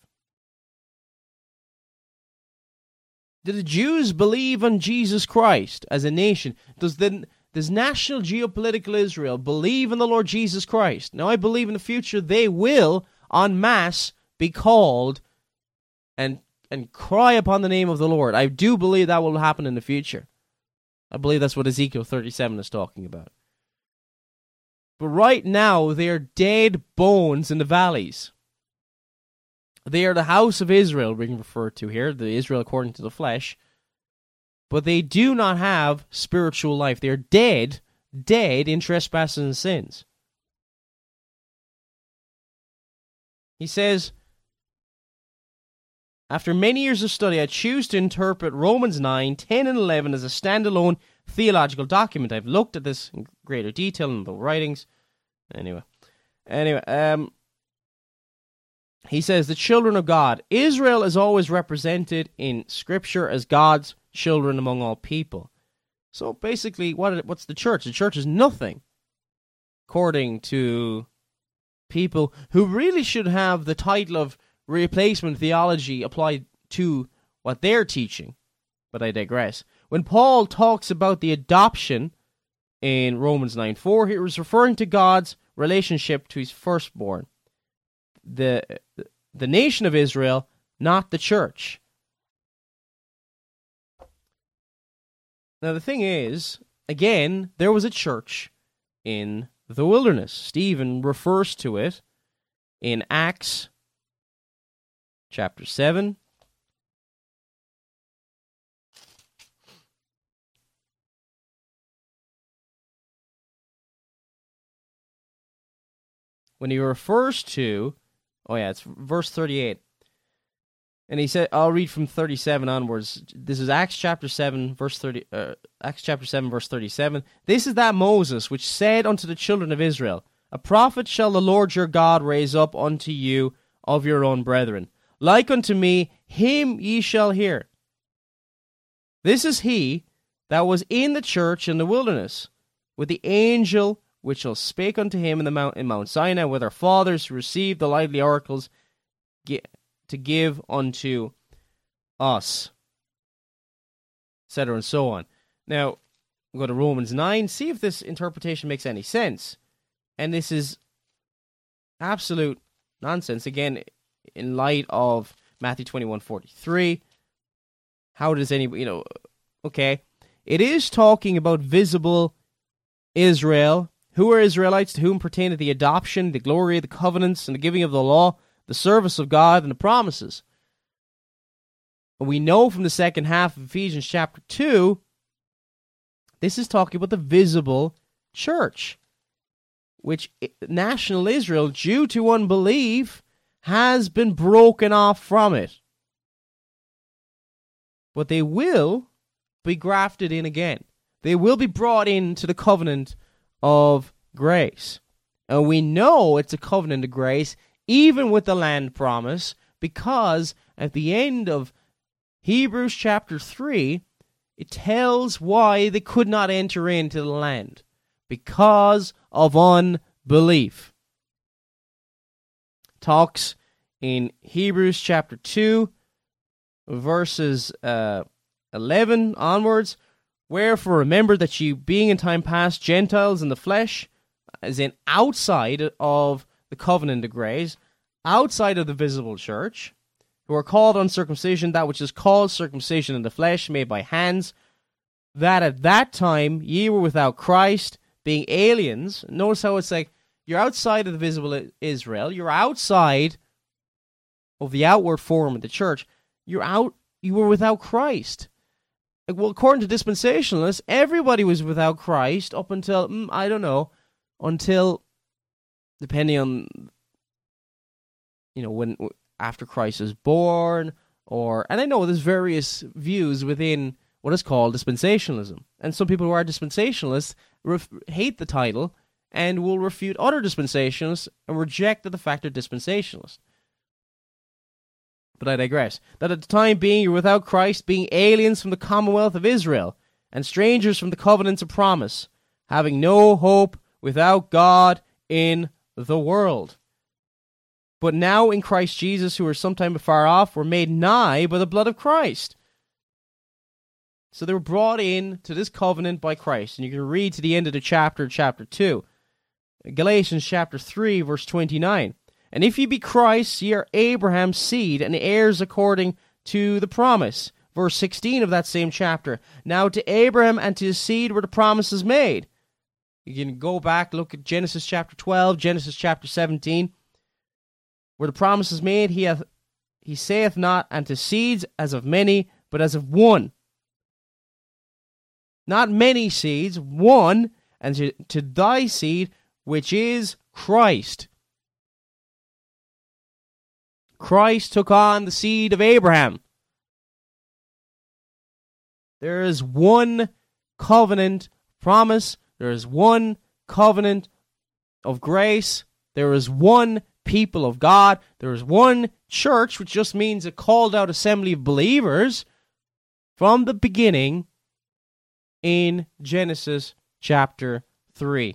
Do the Jews believe on Jesus Christ as a nation? Does the does national geopolitical Israel believe in the Lord Jesus Christ? Now, I believe in the future they will, en masse, be called and and cry upon the name of the Lord. I do believe that will happen in the future. I believe that's what Ezekiel thirty-seven is talking about. But right now, they are dead bones in the valleys. They are the house of Israel, being referred to here, the Israel according to the flesh. But they do not have spiritual life. They are dead, dead in trespasses and sins. He says, after many years of study, I choose to interpret Romans nine, ten, and eleven as a standalone theological document. I've looked at this in greater detail in the writings. Anyway, anyway, um, he says the children of God. Israel is always represented in Scripture as God's children among all people. So basically, what what's the church? The church is nothing, according to people who really should have the title of replacement theology applied to what they're teaching. But I digress. When Paul talks about the adoption in Romans nine four, he was referring to God's relationship to his firstborn, the the nation of Israel, not the church. Now the thing is, again, there was a church in the wilderness. Stephen refers to it in Acts chapter seven. When he refers to, oh yeah, it's verse thirty-eight. And he said, I'll read from thirty-seven onwards. This is Acts chapter seven, verse thirty. Uh, Acts chapter seven, verse thirty-seven. This is that Moses which said unto the children of Israel, a prophet shall the Lord your God raise up unto you of your own brethren. Like unto me, him ye shall hear. This is he that was in the church in the wilderness, with the angel which shall spake unto him in the mount in Mount Sinai, with our fathers who received the lively oracles to give unto us, et cetera, and so on. Now, we'll go to Romans nine, see if this interpretation makes any sense. And this is absolute nonsense, again, in light of Matthew twenty-one forty-three. How does anybody, you know, okay, it is talking about visible Israel. Who are Israelites? To whom pertaineth the adoption, the glory, the covenants, and the giving of the law, the service of God, and the promises. And we know from the second half of Ephesians chapter two, this is talking about the visible church, which national Israel, due to unbelief, has been broken off from it. But they will be grafted in again. They will be brought into the covenant of grace. And we know it's a covenant of grace, even with the land promise, because at the end of Hebrews chapter three, it tells why they could not enter into the land. Because of unbelief. Talks in Hebrews chapter two, verses uh, eleven onwards. Wherefore remember that ye, being in time past Gentiles in the flesh, as in outside of the covenant of grace, outside of the visible church, who are called uncircumcision, that which is called circumcision in the flesh, made by hands, that at that time ye were without Christ, being aliens. Notice how it's like, you're outside of the visible Israel, you're outside of the outward form of the church, you're out, you were without Christ. like, well, according to dispensationalists, everybody was without Christ up until, mm, I don't know, until, depending on, you know, when, after Christ is born, or, and I know there's various views within what is called dispensationalism. And some people who are dispensationalists ref- hate the title and will refute other dispensationalists and reject the fact they're dispensationalists. But I digress. That at the time being you're without Christ, being aliens from the commonwealth of Israel, and strangers from the covenants of promise, having no hope without God in the world. But now in Christ Jesus, who were sometime afar off, were made nigh by the blood of Christ. So they were brought in to this covenant by Christ. And you can read to the end of the chapter, chapter two. Galatians chapter three, verse twenty-nine. And if ye be Christ, ye are Abraham's seed, and heirs according to the promise. Verse sixteen of that same chapter. Now to Abraham and to his seed were the promises made. You can go back, look at Genesis chapter twelve, Genesis chapter seventeen. Where the promise is made, he hath, he saith not unto seeds as of many, but as of one. Not many seeds, one, and to, to thy seed, which is Christ. Christ took on the seed of Abraham. There is one covenant promise. There is one covenant of grace. There is one people of God. There is one church, which just means a called out assembly of believers from the beginning in Genesis chapter three.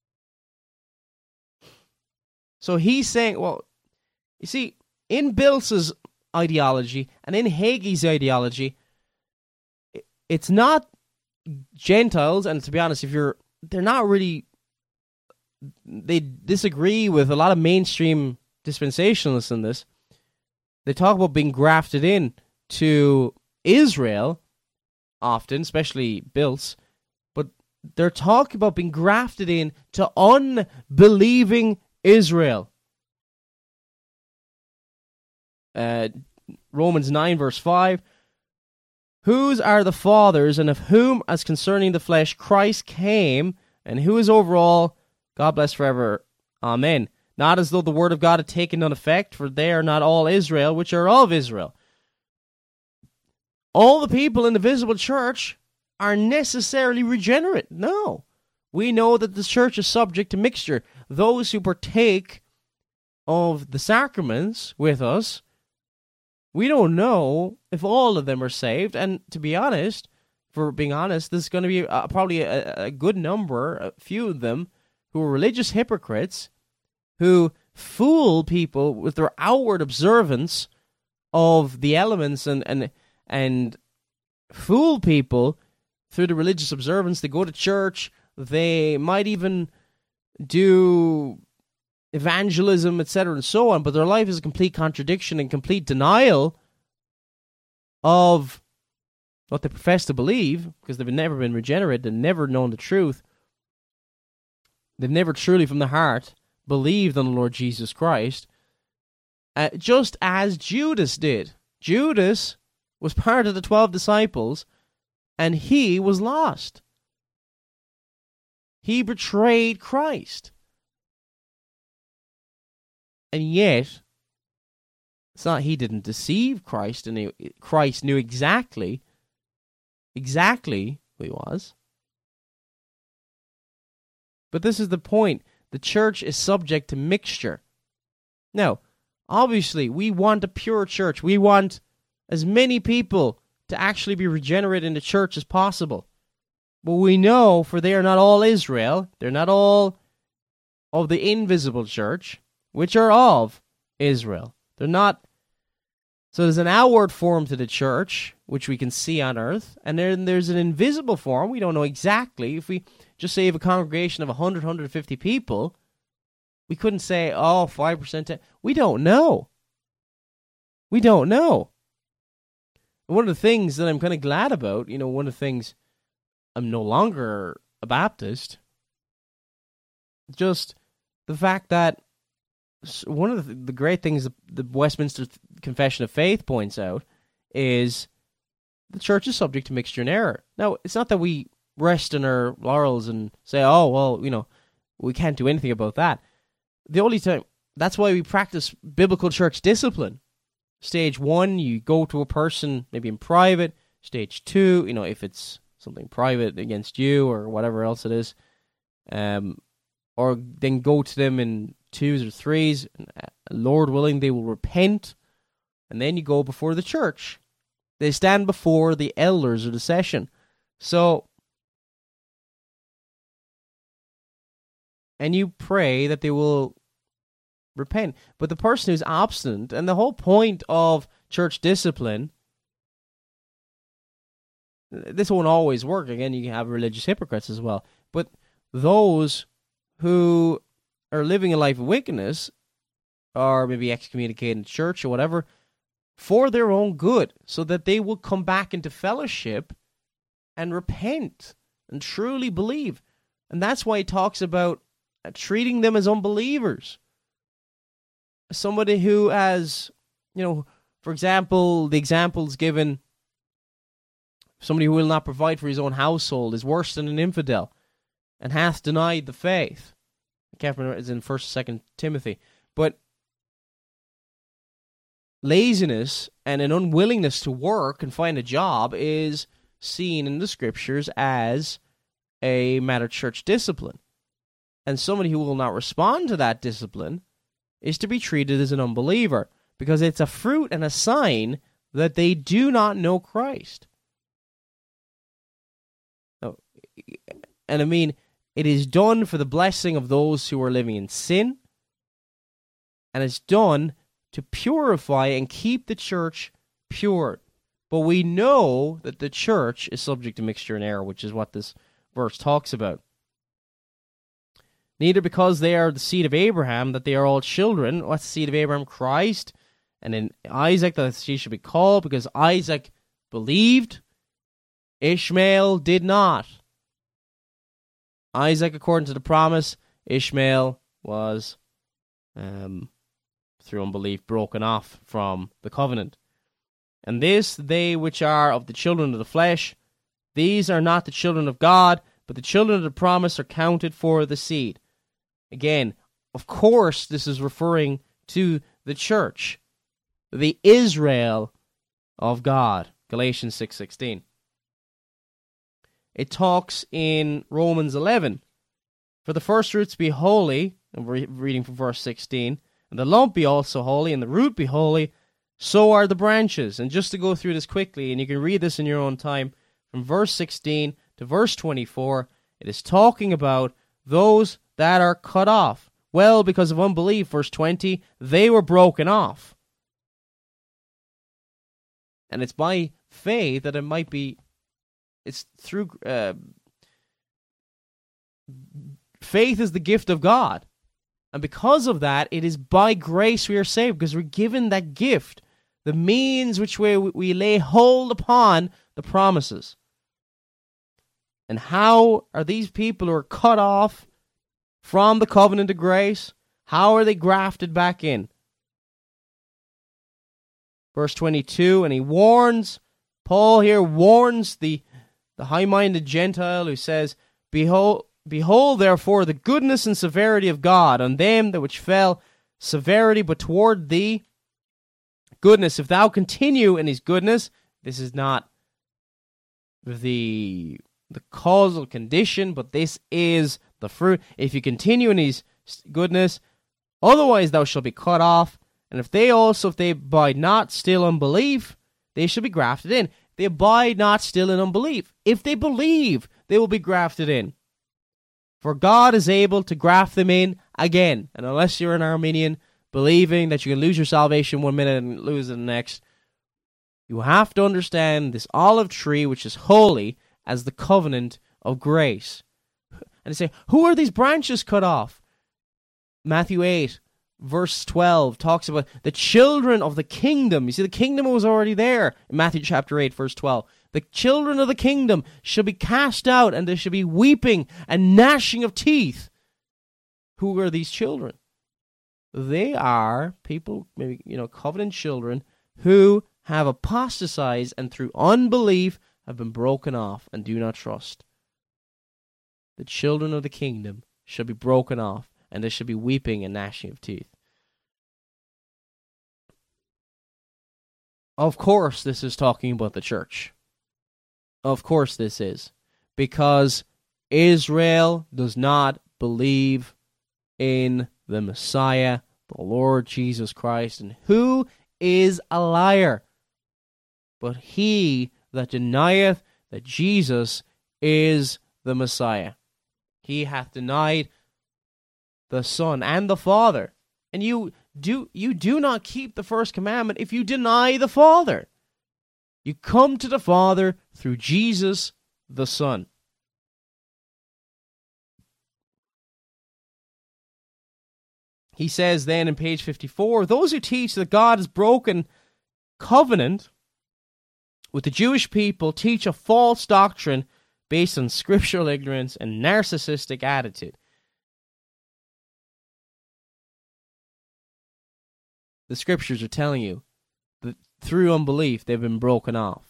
So he's saying, well, you see, in Bils's ideology and in Hagee's ideology, it's not Gentiles, and to be honest, if you're, they're not really, they disagree with a lot of mainstream dispensationalists in this. They talk about being grafted in to Israel often, especially Bills, but they're talking about being grafted in to unbelieving Israel. Uh, Romans nine verse five, whose are the fathers, and of whom, as concerning the flesh, Christ came, and who is over all, God bless forever. Amen. Not as though the word of God had taken none effect, for they are not all Israel, which are of Israel. All the people in the visible church are necessarily regenerate. No. We know that the church is subject to mixture. Those who partake of the sacraments with us, we don't know if all of them are saved. And to be honest, for being honest, there's going to be uh, probably a, a good number, a few of them, who are religious hypocrites, who fool people with their outward observance of the elements and and and fool people through the religious observance. They go to church, they might even do evangelism, et cetera, and so on, but their life is a complete contradiction and complete denial of what they profess to believe, because they've never been regenerate, they've never known the truth, they've never truly from the heart believed on the Lord Jesus Christ, uh, just as Judas did. Judas was part of the twelve disciples, and he was lost. He betrayed Christ. And yet, it's not he didn't deceive Christ, and he, Christ knew exactly, exactly who he was. But this is the point. The church is subject to mixture. Now, obviously, we want a pure church. We want as many people to actually be regenerate in the church as possible. But we know, for they are not all Israel, they're not all of the invisible church, which are of Israel. They're not. So there's an outward form to the church, which we can see on earth, and then there's an invisible form. We don't know exactly. If we just say of a congregation of one hundred, one hundred fifty people, we couldn't say, oh, five percent. We don't know. We don't know. One of the things that I'm kind of glad about, you know, one of the things, I'm no longer a Baptist, just the fact that one of the, the great things the Westminster Confession of Faith points out is the church is subject to mixture and error. Now, it's not that we rest in our laurels and say, oh, well, you know, we can't do anything about that. The only time, that's why we practice biblical church discipline. Stage one, you go to a person, maybe in private. Stage two, you know, if it's something private against you or whatever else it is, um, or then go to them in twos or threes. And, uh, Lord willing, they will repent, and then you go before the church. They stand before the elders of the session. So, and you pray that they will repent. But the person who's obstinate, and the whole point of church discipline, this won't always work. Again, you have religious hypocrites as well. But those who are living a life of wickedness, or maybe excommunicated in church or whatever, for their own good, so that they will come back into fellowship and repent and truly believe. And that's why he talks about treating them as unbelievers. Somebody who has, you know, for example, the examples given, somebody who will not provide for his own household is worse than an infidel and hath denied the faith. I can't remember, it's in First, Second Timothy. But laziness and an unwillingness to work and find a job is seen in the scriptures as a matter of church discipline. And somebody who will not respond to that discipline is to be treated as an unbeliever, because it's a fruit and a sign that they do not know Christ. And I mean, it is done for the blessing of those who are living in sin, and it's done to purify and keep the church pure. But we know that the church is subject to mixture and error, which is what this verse talks about. Neither because they are the seed of Abraham that they are all children. What's the seed of Abraham? Christ. And in Isaac that she should be called, because Isaac believed, Ishmael did not. Isaac, according to the promise, Ishmael was um, through unbelief broken off from the covenant. And this, they which are of the children of the flesh, these are not the children of God, but the children of the promise are counted for the seed. Again, of course, this is referring to the church, the Israel of God. Galatians six sixteen. It talks in Romans eleven, for the first fruits be holy, and we're reading from verse sixteen, and the lump be also holy, and the root be holy, so are the branches. And just to go through this quickly, and you can read this in your own time, from verse sixteen to verse twenty-four, it is talking about those that are cut off. Well, because of unbelief, verse twenty, they were broken off. And it's by faith that it might be, it's through, uh, faith is the gift of God. And because of that, it is by grace we are saved, because we're given that gift, the means which way we lay hold upon the promises. And how are these people who are cut off from the covenant of grace, how are they grafted back in? Verse twenty-two, and he warns, Paul here warns the, the high-minded Gentile who says, Behold, behold, therefore, the goodness and severity of God on them that which fell, severity, but toward thee, goodness. If thou continue in his goodness, this is not the, the causal condition, but this is the fruit. If you continue in his goodness, otherwise thou shalt be cut off. And if they also, if they abide not still unbelief, they shall be grafted in. They abide not still in unbelief. If they believe, they will be grafted in. For God is able to graft them in again. And unless you're an Arminian, believing that you can lose your salvation one minute and lose it the next, you have to understand this olive tree, which is holy, as the covenant of grace. And they say, who are these branches cut off? Matthew eight, verse twelve, talks about the children of the kingdom. You see, the kingdom was already there in Matthew chapter eight, verse twelve. The children of the kingdom shall be cast out, and there shall be weeping and gnashing of teeth. Who are these children? They are people, maybe, you know, covenant children, who have apostatized and through unbelief have been broken off and do not trust. The children of the kingdom shall be broken off, and there shall be weeping and gnashing of teeth. Of course, this is talking about the church. Of course this is. Because Israel does not believe in the Messiah, the Lord Jesus Christ. And who is a liar? But he that denieth that Jesus is the Messiah. He hath denied the Son and the Father. And you do you do not keep the first commandment if you deny the Father. You come to the Father through Jesus the Son. He says then in page fifty-four, those who teach that God has broken covenant with the Jewish people teach a false doctrine based on scriptural ignorance and narcissistic attitude. The scriptures are telling you that through unbelief they've been broken off.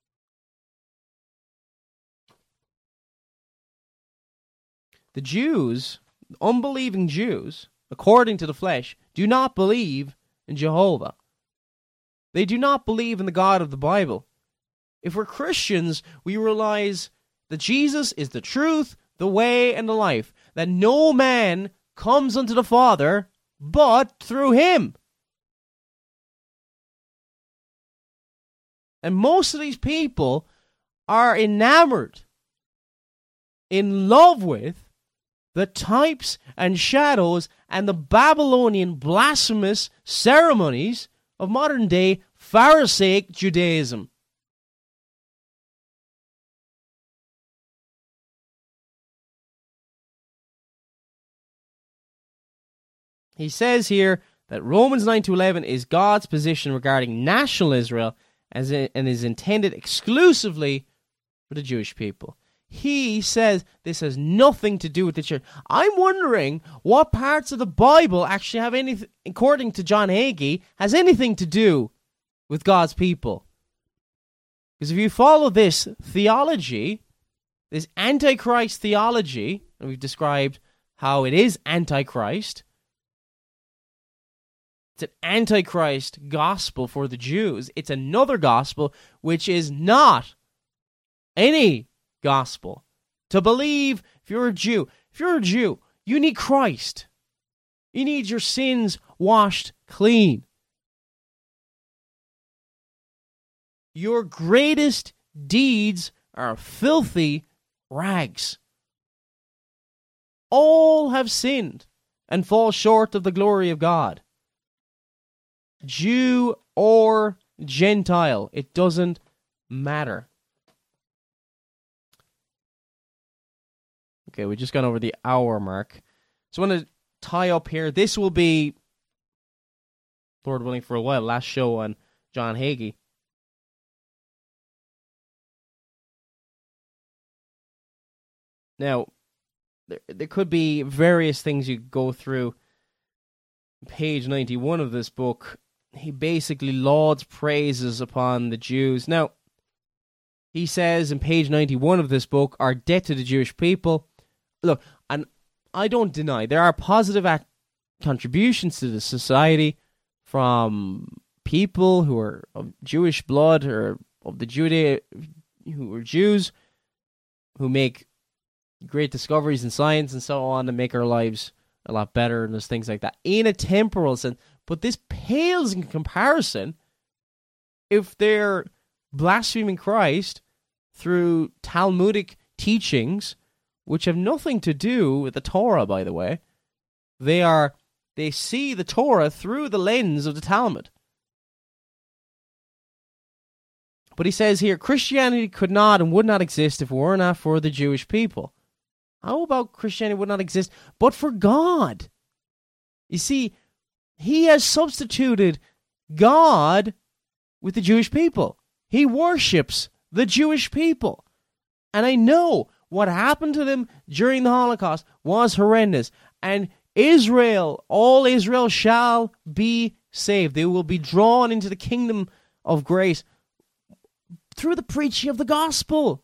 The Jews, unbelieving Jews, according to the flesh, do not believe in Jehovah. They do not believe in the God of the Bible. If we're Christians, we realize that Jesus is the truth, the way, and the life, that no man comes unto the Father but through him. And most of these people are enamored, in love with, the types and shadows and the Babylonian blasphemous ceremonies of modern-day Pharisaic Judaism. He says here that Romans nine to eleven is God's position regarding national Israel as it, and is intended exclusively for the Jewish people. He says this has nothing to do with the church. I'm wondering what parts of the Bible actually have anything, according to John Hagee, has anything to do with God's people. Because if you follow this theology, this Antichrist theology, and we've described how it is Antichrist, it's an Antichrist gospel for the Jews. It's another gospel which is not any gospel. To believe, if you're a Jew, if you're a Jew, you need Christ. You need your sins washed clean. Your greatest deeds are filthy rags. All have sinned and fall short of the glory of God. Jew or Gentile, it doesn't matter. Okay, we just gone over the hour mark. So I want to tie up here. This will be, Lord willing, for a while, last show on John Hagee. Now, there, there could be various things you go through. Page ninety-one of this book, he basically lauds praises upon the Jews. Now, he says in page ninety-one of this book, our debt to the Jewish people. Look, and I don't deny, there are positive act- contributions to the society from people who are of Jewish blood or of the Judea, who are Jews, who make great discoveries in science and so on, and make our lives a lot better, and there's things like that in a temporal sense. But this pales in comparison if they're blaspheming Christ through Talmudic teachings, which have nothing to do with the Torah, by the way. They are they see the Torah through the lens of the Talmud. But he says here, Christianity could not and would not exist if it were not for the Jewish people. How about Christianity would not exist but for God? You see, he has substituted God with the Jewish people. He worships the Jewish people. And I know what happened to them during the Holocaust was horrendous. And Israel, all Israel shall be saved. They will be drawn into the kingdom of grace through the preaching of the gospel.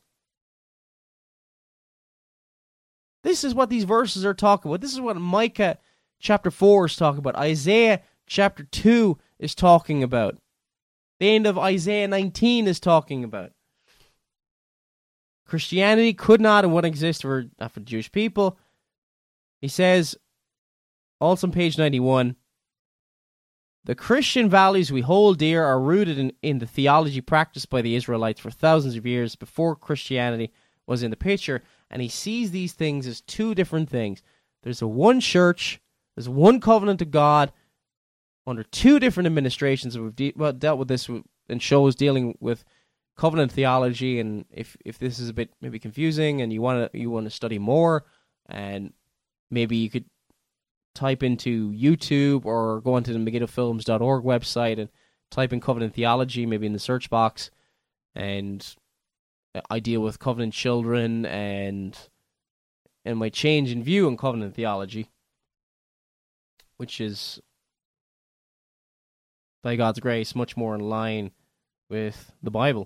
This is what these verses are talking about. This is what Micah chapter four is talking about. Isaiah chapter two is talking about. The end of Isaiah nineteen is talking about. Christianity could not and wouldn't exist for, not for the Jewish people. He says, also on page ninety-one, the Christian values we hold dear are rooted in, in the theology practiced by the Israelites for thousands of years before Christianity was in the picture, and he sees these things as two different things. There's a one church, there's one covenant of God under two different administrations. We've de- well, dealt with this in shows dealing with covenant theology, and if if this is a bit maybe confusing and you want to you want to study more, and maybe you could type into YouTube or go onto the Megiddo Films dot org website and type in covenant theology, maybe in the search box, and I deal with covenant children and and my change in view on covenant theology, which is, by God's grace, much more in line with the Bible.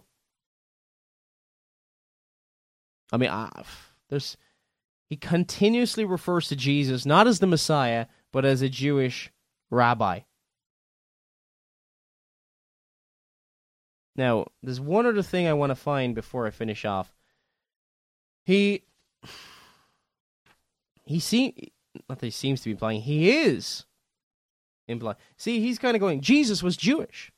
I mean, I, there's he continuously refers to Jesus not as the Messiah, but as a Jewish rabbi. Now, there's one other thing I want to find before I finish off. He, he seem, not that he seems to be implying, he is implying. See, he's kind of going, Jesus was Jewish.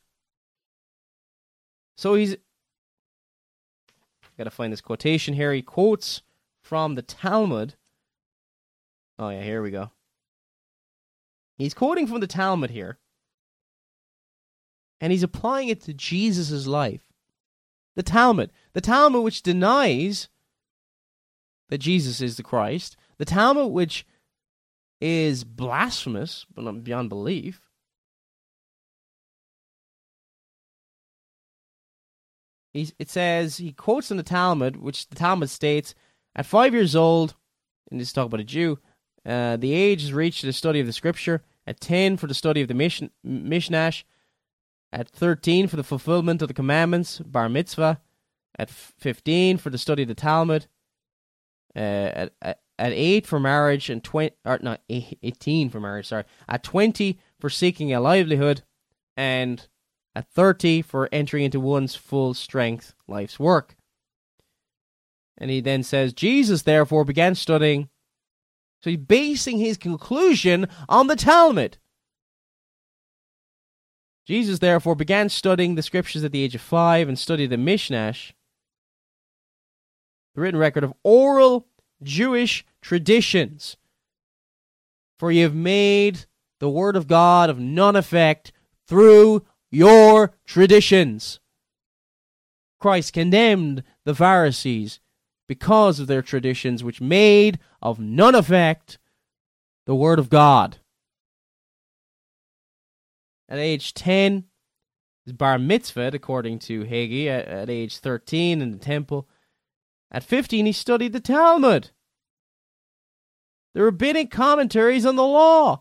So he's, got to find this quotation here. He quotes from the Talmud. Oh yeah, here we go. He's quoting from the Talmud here. And he's applying it to Jesus' life. The Talmud. The Talmud which denies that Jesus is the Christ. The Talmud which is blasphemous, but not beyond belief. He's, it says, he quotes from the Talmud, which the Talmud states, at five years old, and this is talking about a Jew, uh, the age is reached to the study of the Scripture. At ten, for the study of the Mish- Mishnash. At thirteen, for the fulfillment of the commandments, bar mitzvah. At fifteen, for the study of the Talmud. Uh, at, at at eight, for marriage, and twenty, or not eighteen for marriage. Sorry. At twenty, for seeking a livelihood, and at thirty, for entering into one's full strength life's work. And he then says, Jesus therefore began studying. So he's basing his conclusion on the Talmud. Jesus therefore began studying the scriptures at the age of five and studied the Mishnash, the written record of oral Jewish traditions. For ye have made the word of God of none effect through your traditions. Christ condemned the Pharisees because of their traditions, which made of none effect the word of God. At age ten, is bar mitzvah, according to Hagee. At, at age thirteen, in the temple. At fifteen, he studied the Talmud, the rabbinic commentaries on the law.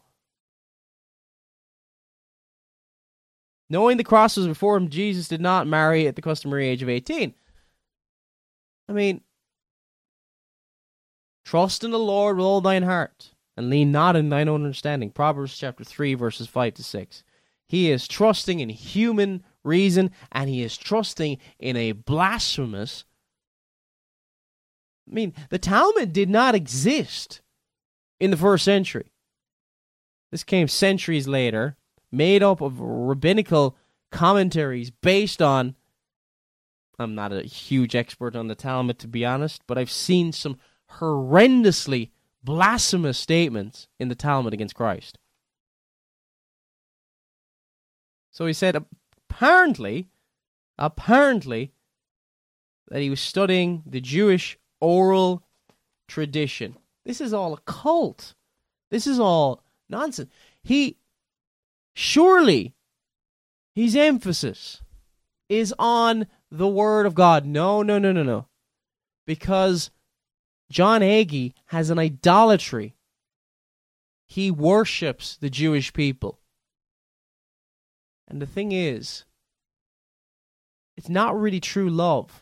Knowing the cross was before him, Jesus did not marry at the customary age of eighteen. I mean, trust in the Lord with all thine heart, and lean not in thine own understanding. Proverbs chapter three, verses five to six. He is trusting in human reason, and he is trusting in a blasphemous... I mean, the Talmud did not exist in the first century. This came centuries later, made up of rabbinical commentaries based on... I'm not a huge expert on the Talmud, to be honest, but I've seen some horrendously blasphemous statements in the Talmud against Christ. So he said, apparently, apparently, that he was studying the Jewish oral tradition. This is all a cult. This is all nonsense. He, surely, his emphasis is on the Word of God. No, no, no, no, no. Because John Hagee has an idolatry. He worships the Jewish people. And the thing is, it's not really true love.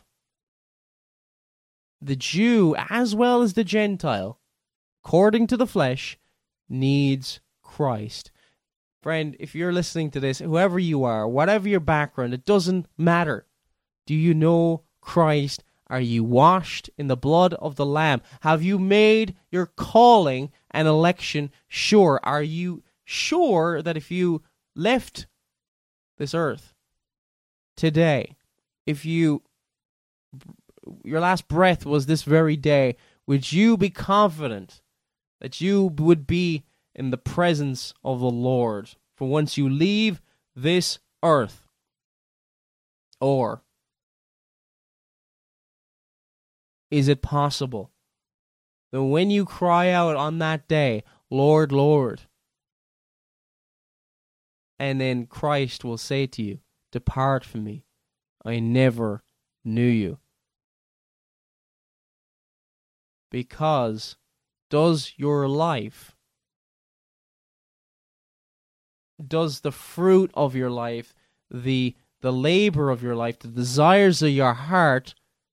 The Jew, as well as the Gentile, according to the flesh, needs Christ. Friend, if you're listening to this, whoever you are, whatever your background, it doesn't matter. Do you know Christ? Are you washed in the blood of the Lamb? Have you made your calling and election sure? Are you sure that if you left this earth today, if you your last breath was this very day, would you be confident that you would be in the presence of the Lord for once you leave this earth? Or is it possible that when you cry out on that day, Lord, Lord, and then Christ will say to you, depart from me, I never knew you? Because does your life, does the fruit of your life, the the labor of your life, the desires of your heart,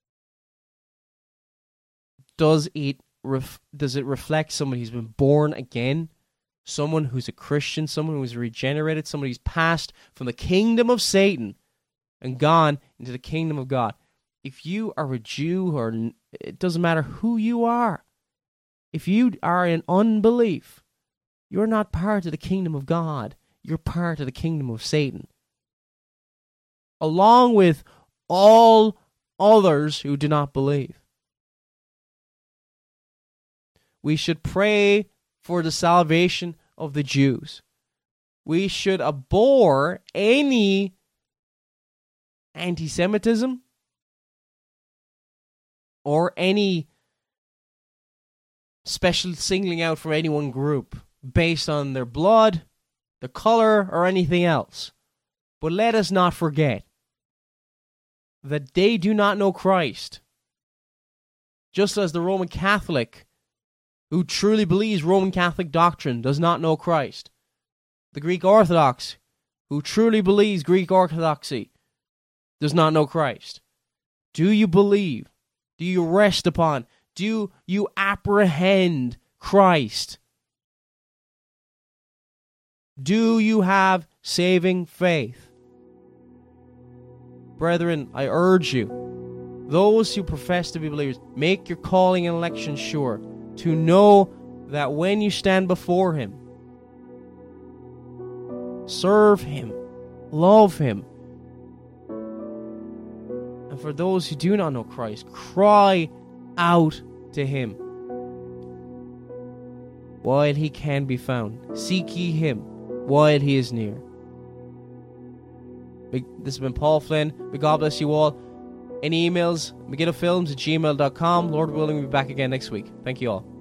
does it ref, does it reflect someone who's been born again, someone who's a Christian, someone who's regenerated, someone who's passed from the kingdom of Satan and gone into the kingdom of God? If you are a Jew, or it doesn't matter who you are, if you are in unbelief, you're not part of the kingdom of God. You're part of the kingdom of Satan, along with all others who do not believe. We should pray for the salvation of the Jews. We should abhor any anti-Semitism or any special singling out from any one group based on their blood, the color, or anything else. But let us not forget that they do not know Christ. Just as the Roman Catholic, who truly believes Roman Catholic doctrine, does not know Christ. The Greek Orthodox, who truly believes Greek Orthodoxy, does not know Christ. Do you believe? Do you rest upon? Do you apprehend Christ? Do you have saving faith? Brethren, I urge you, those who profess to be believers, make your calling and election sure, to know that when you stand before Him, serve Him, love Him. And for those who do not know Christ, cry out to Him while He can be found. Seek ye Him while He is near. This has been Paul Flynn. May God bless you all. Any emails, megiddo films at gmail dot com. Lord willing, we'll be back again next week. Thank you all.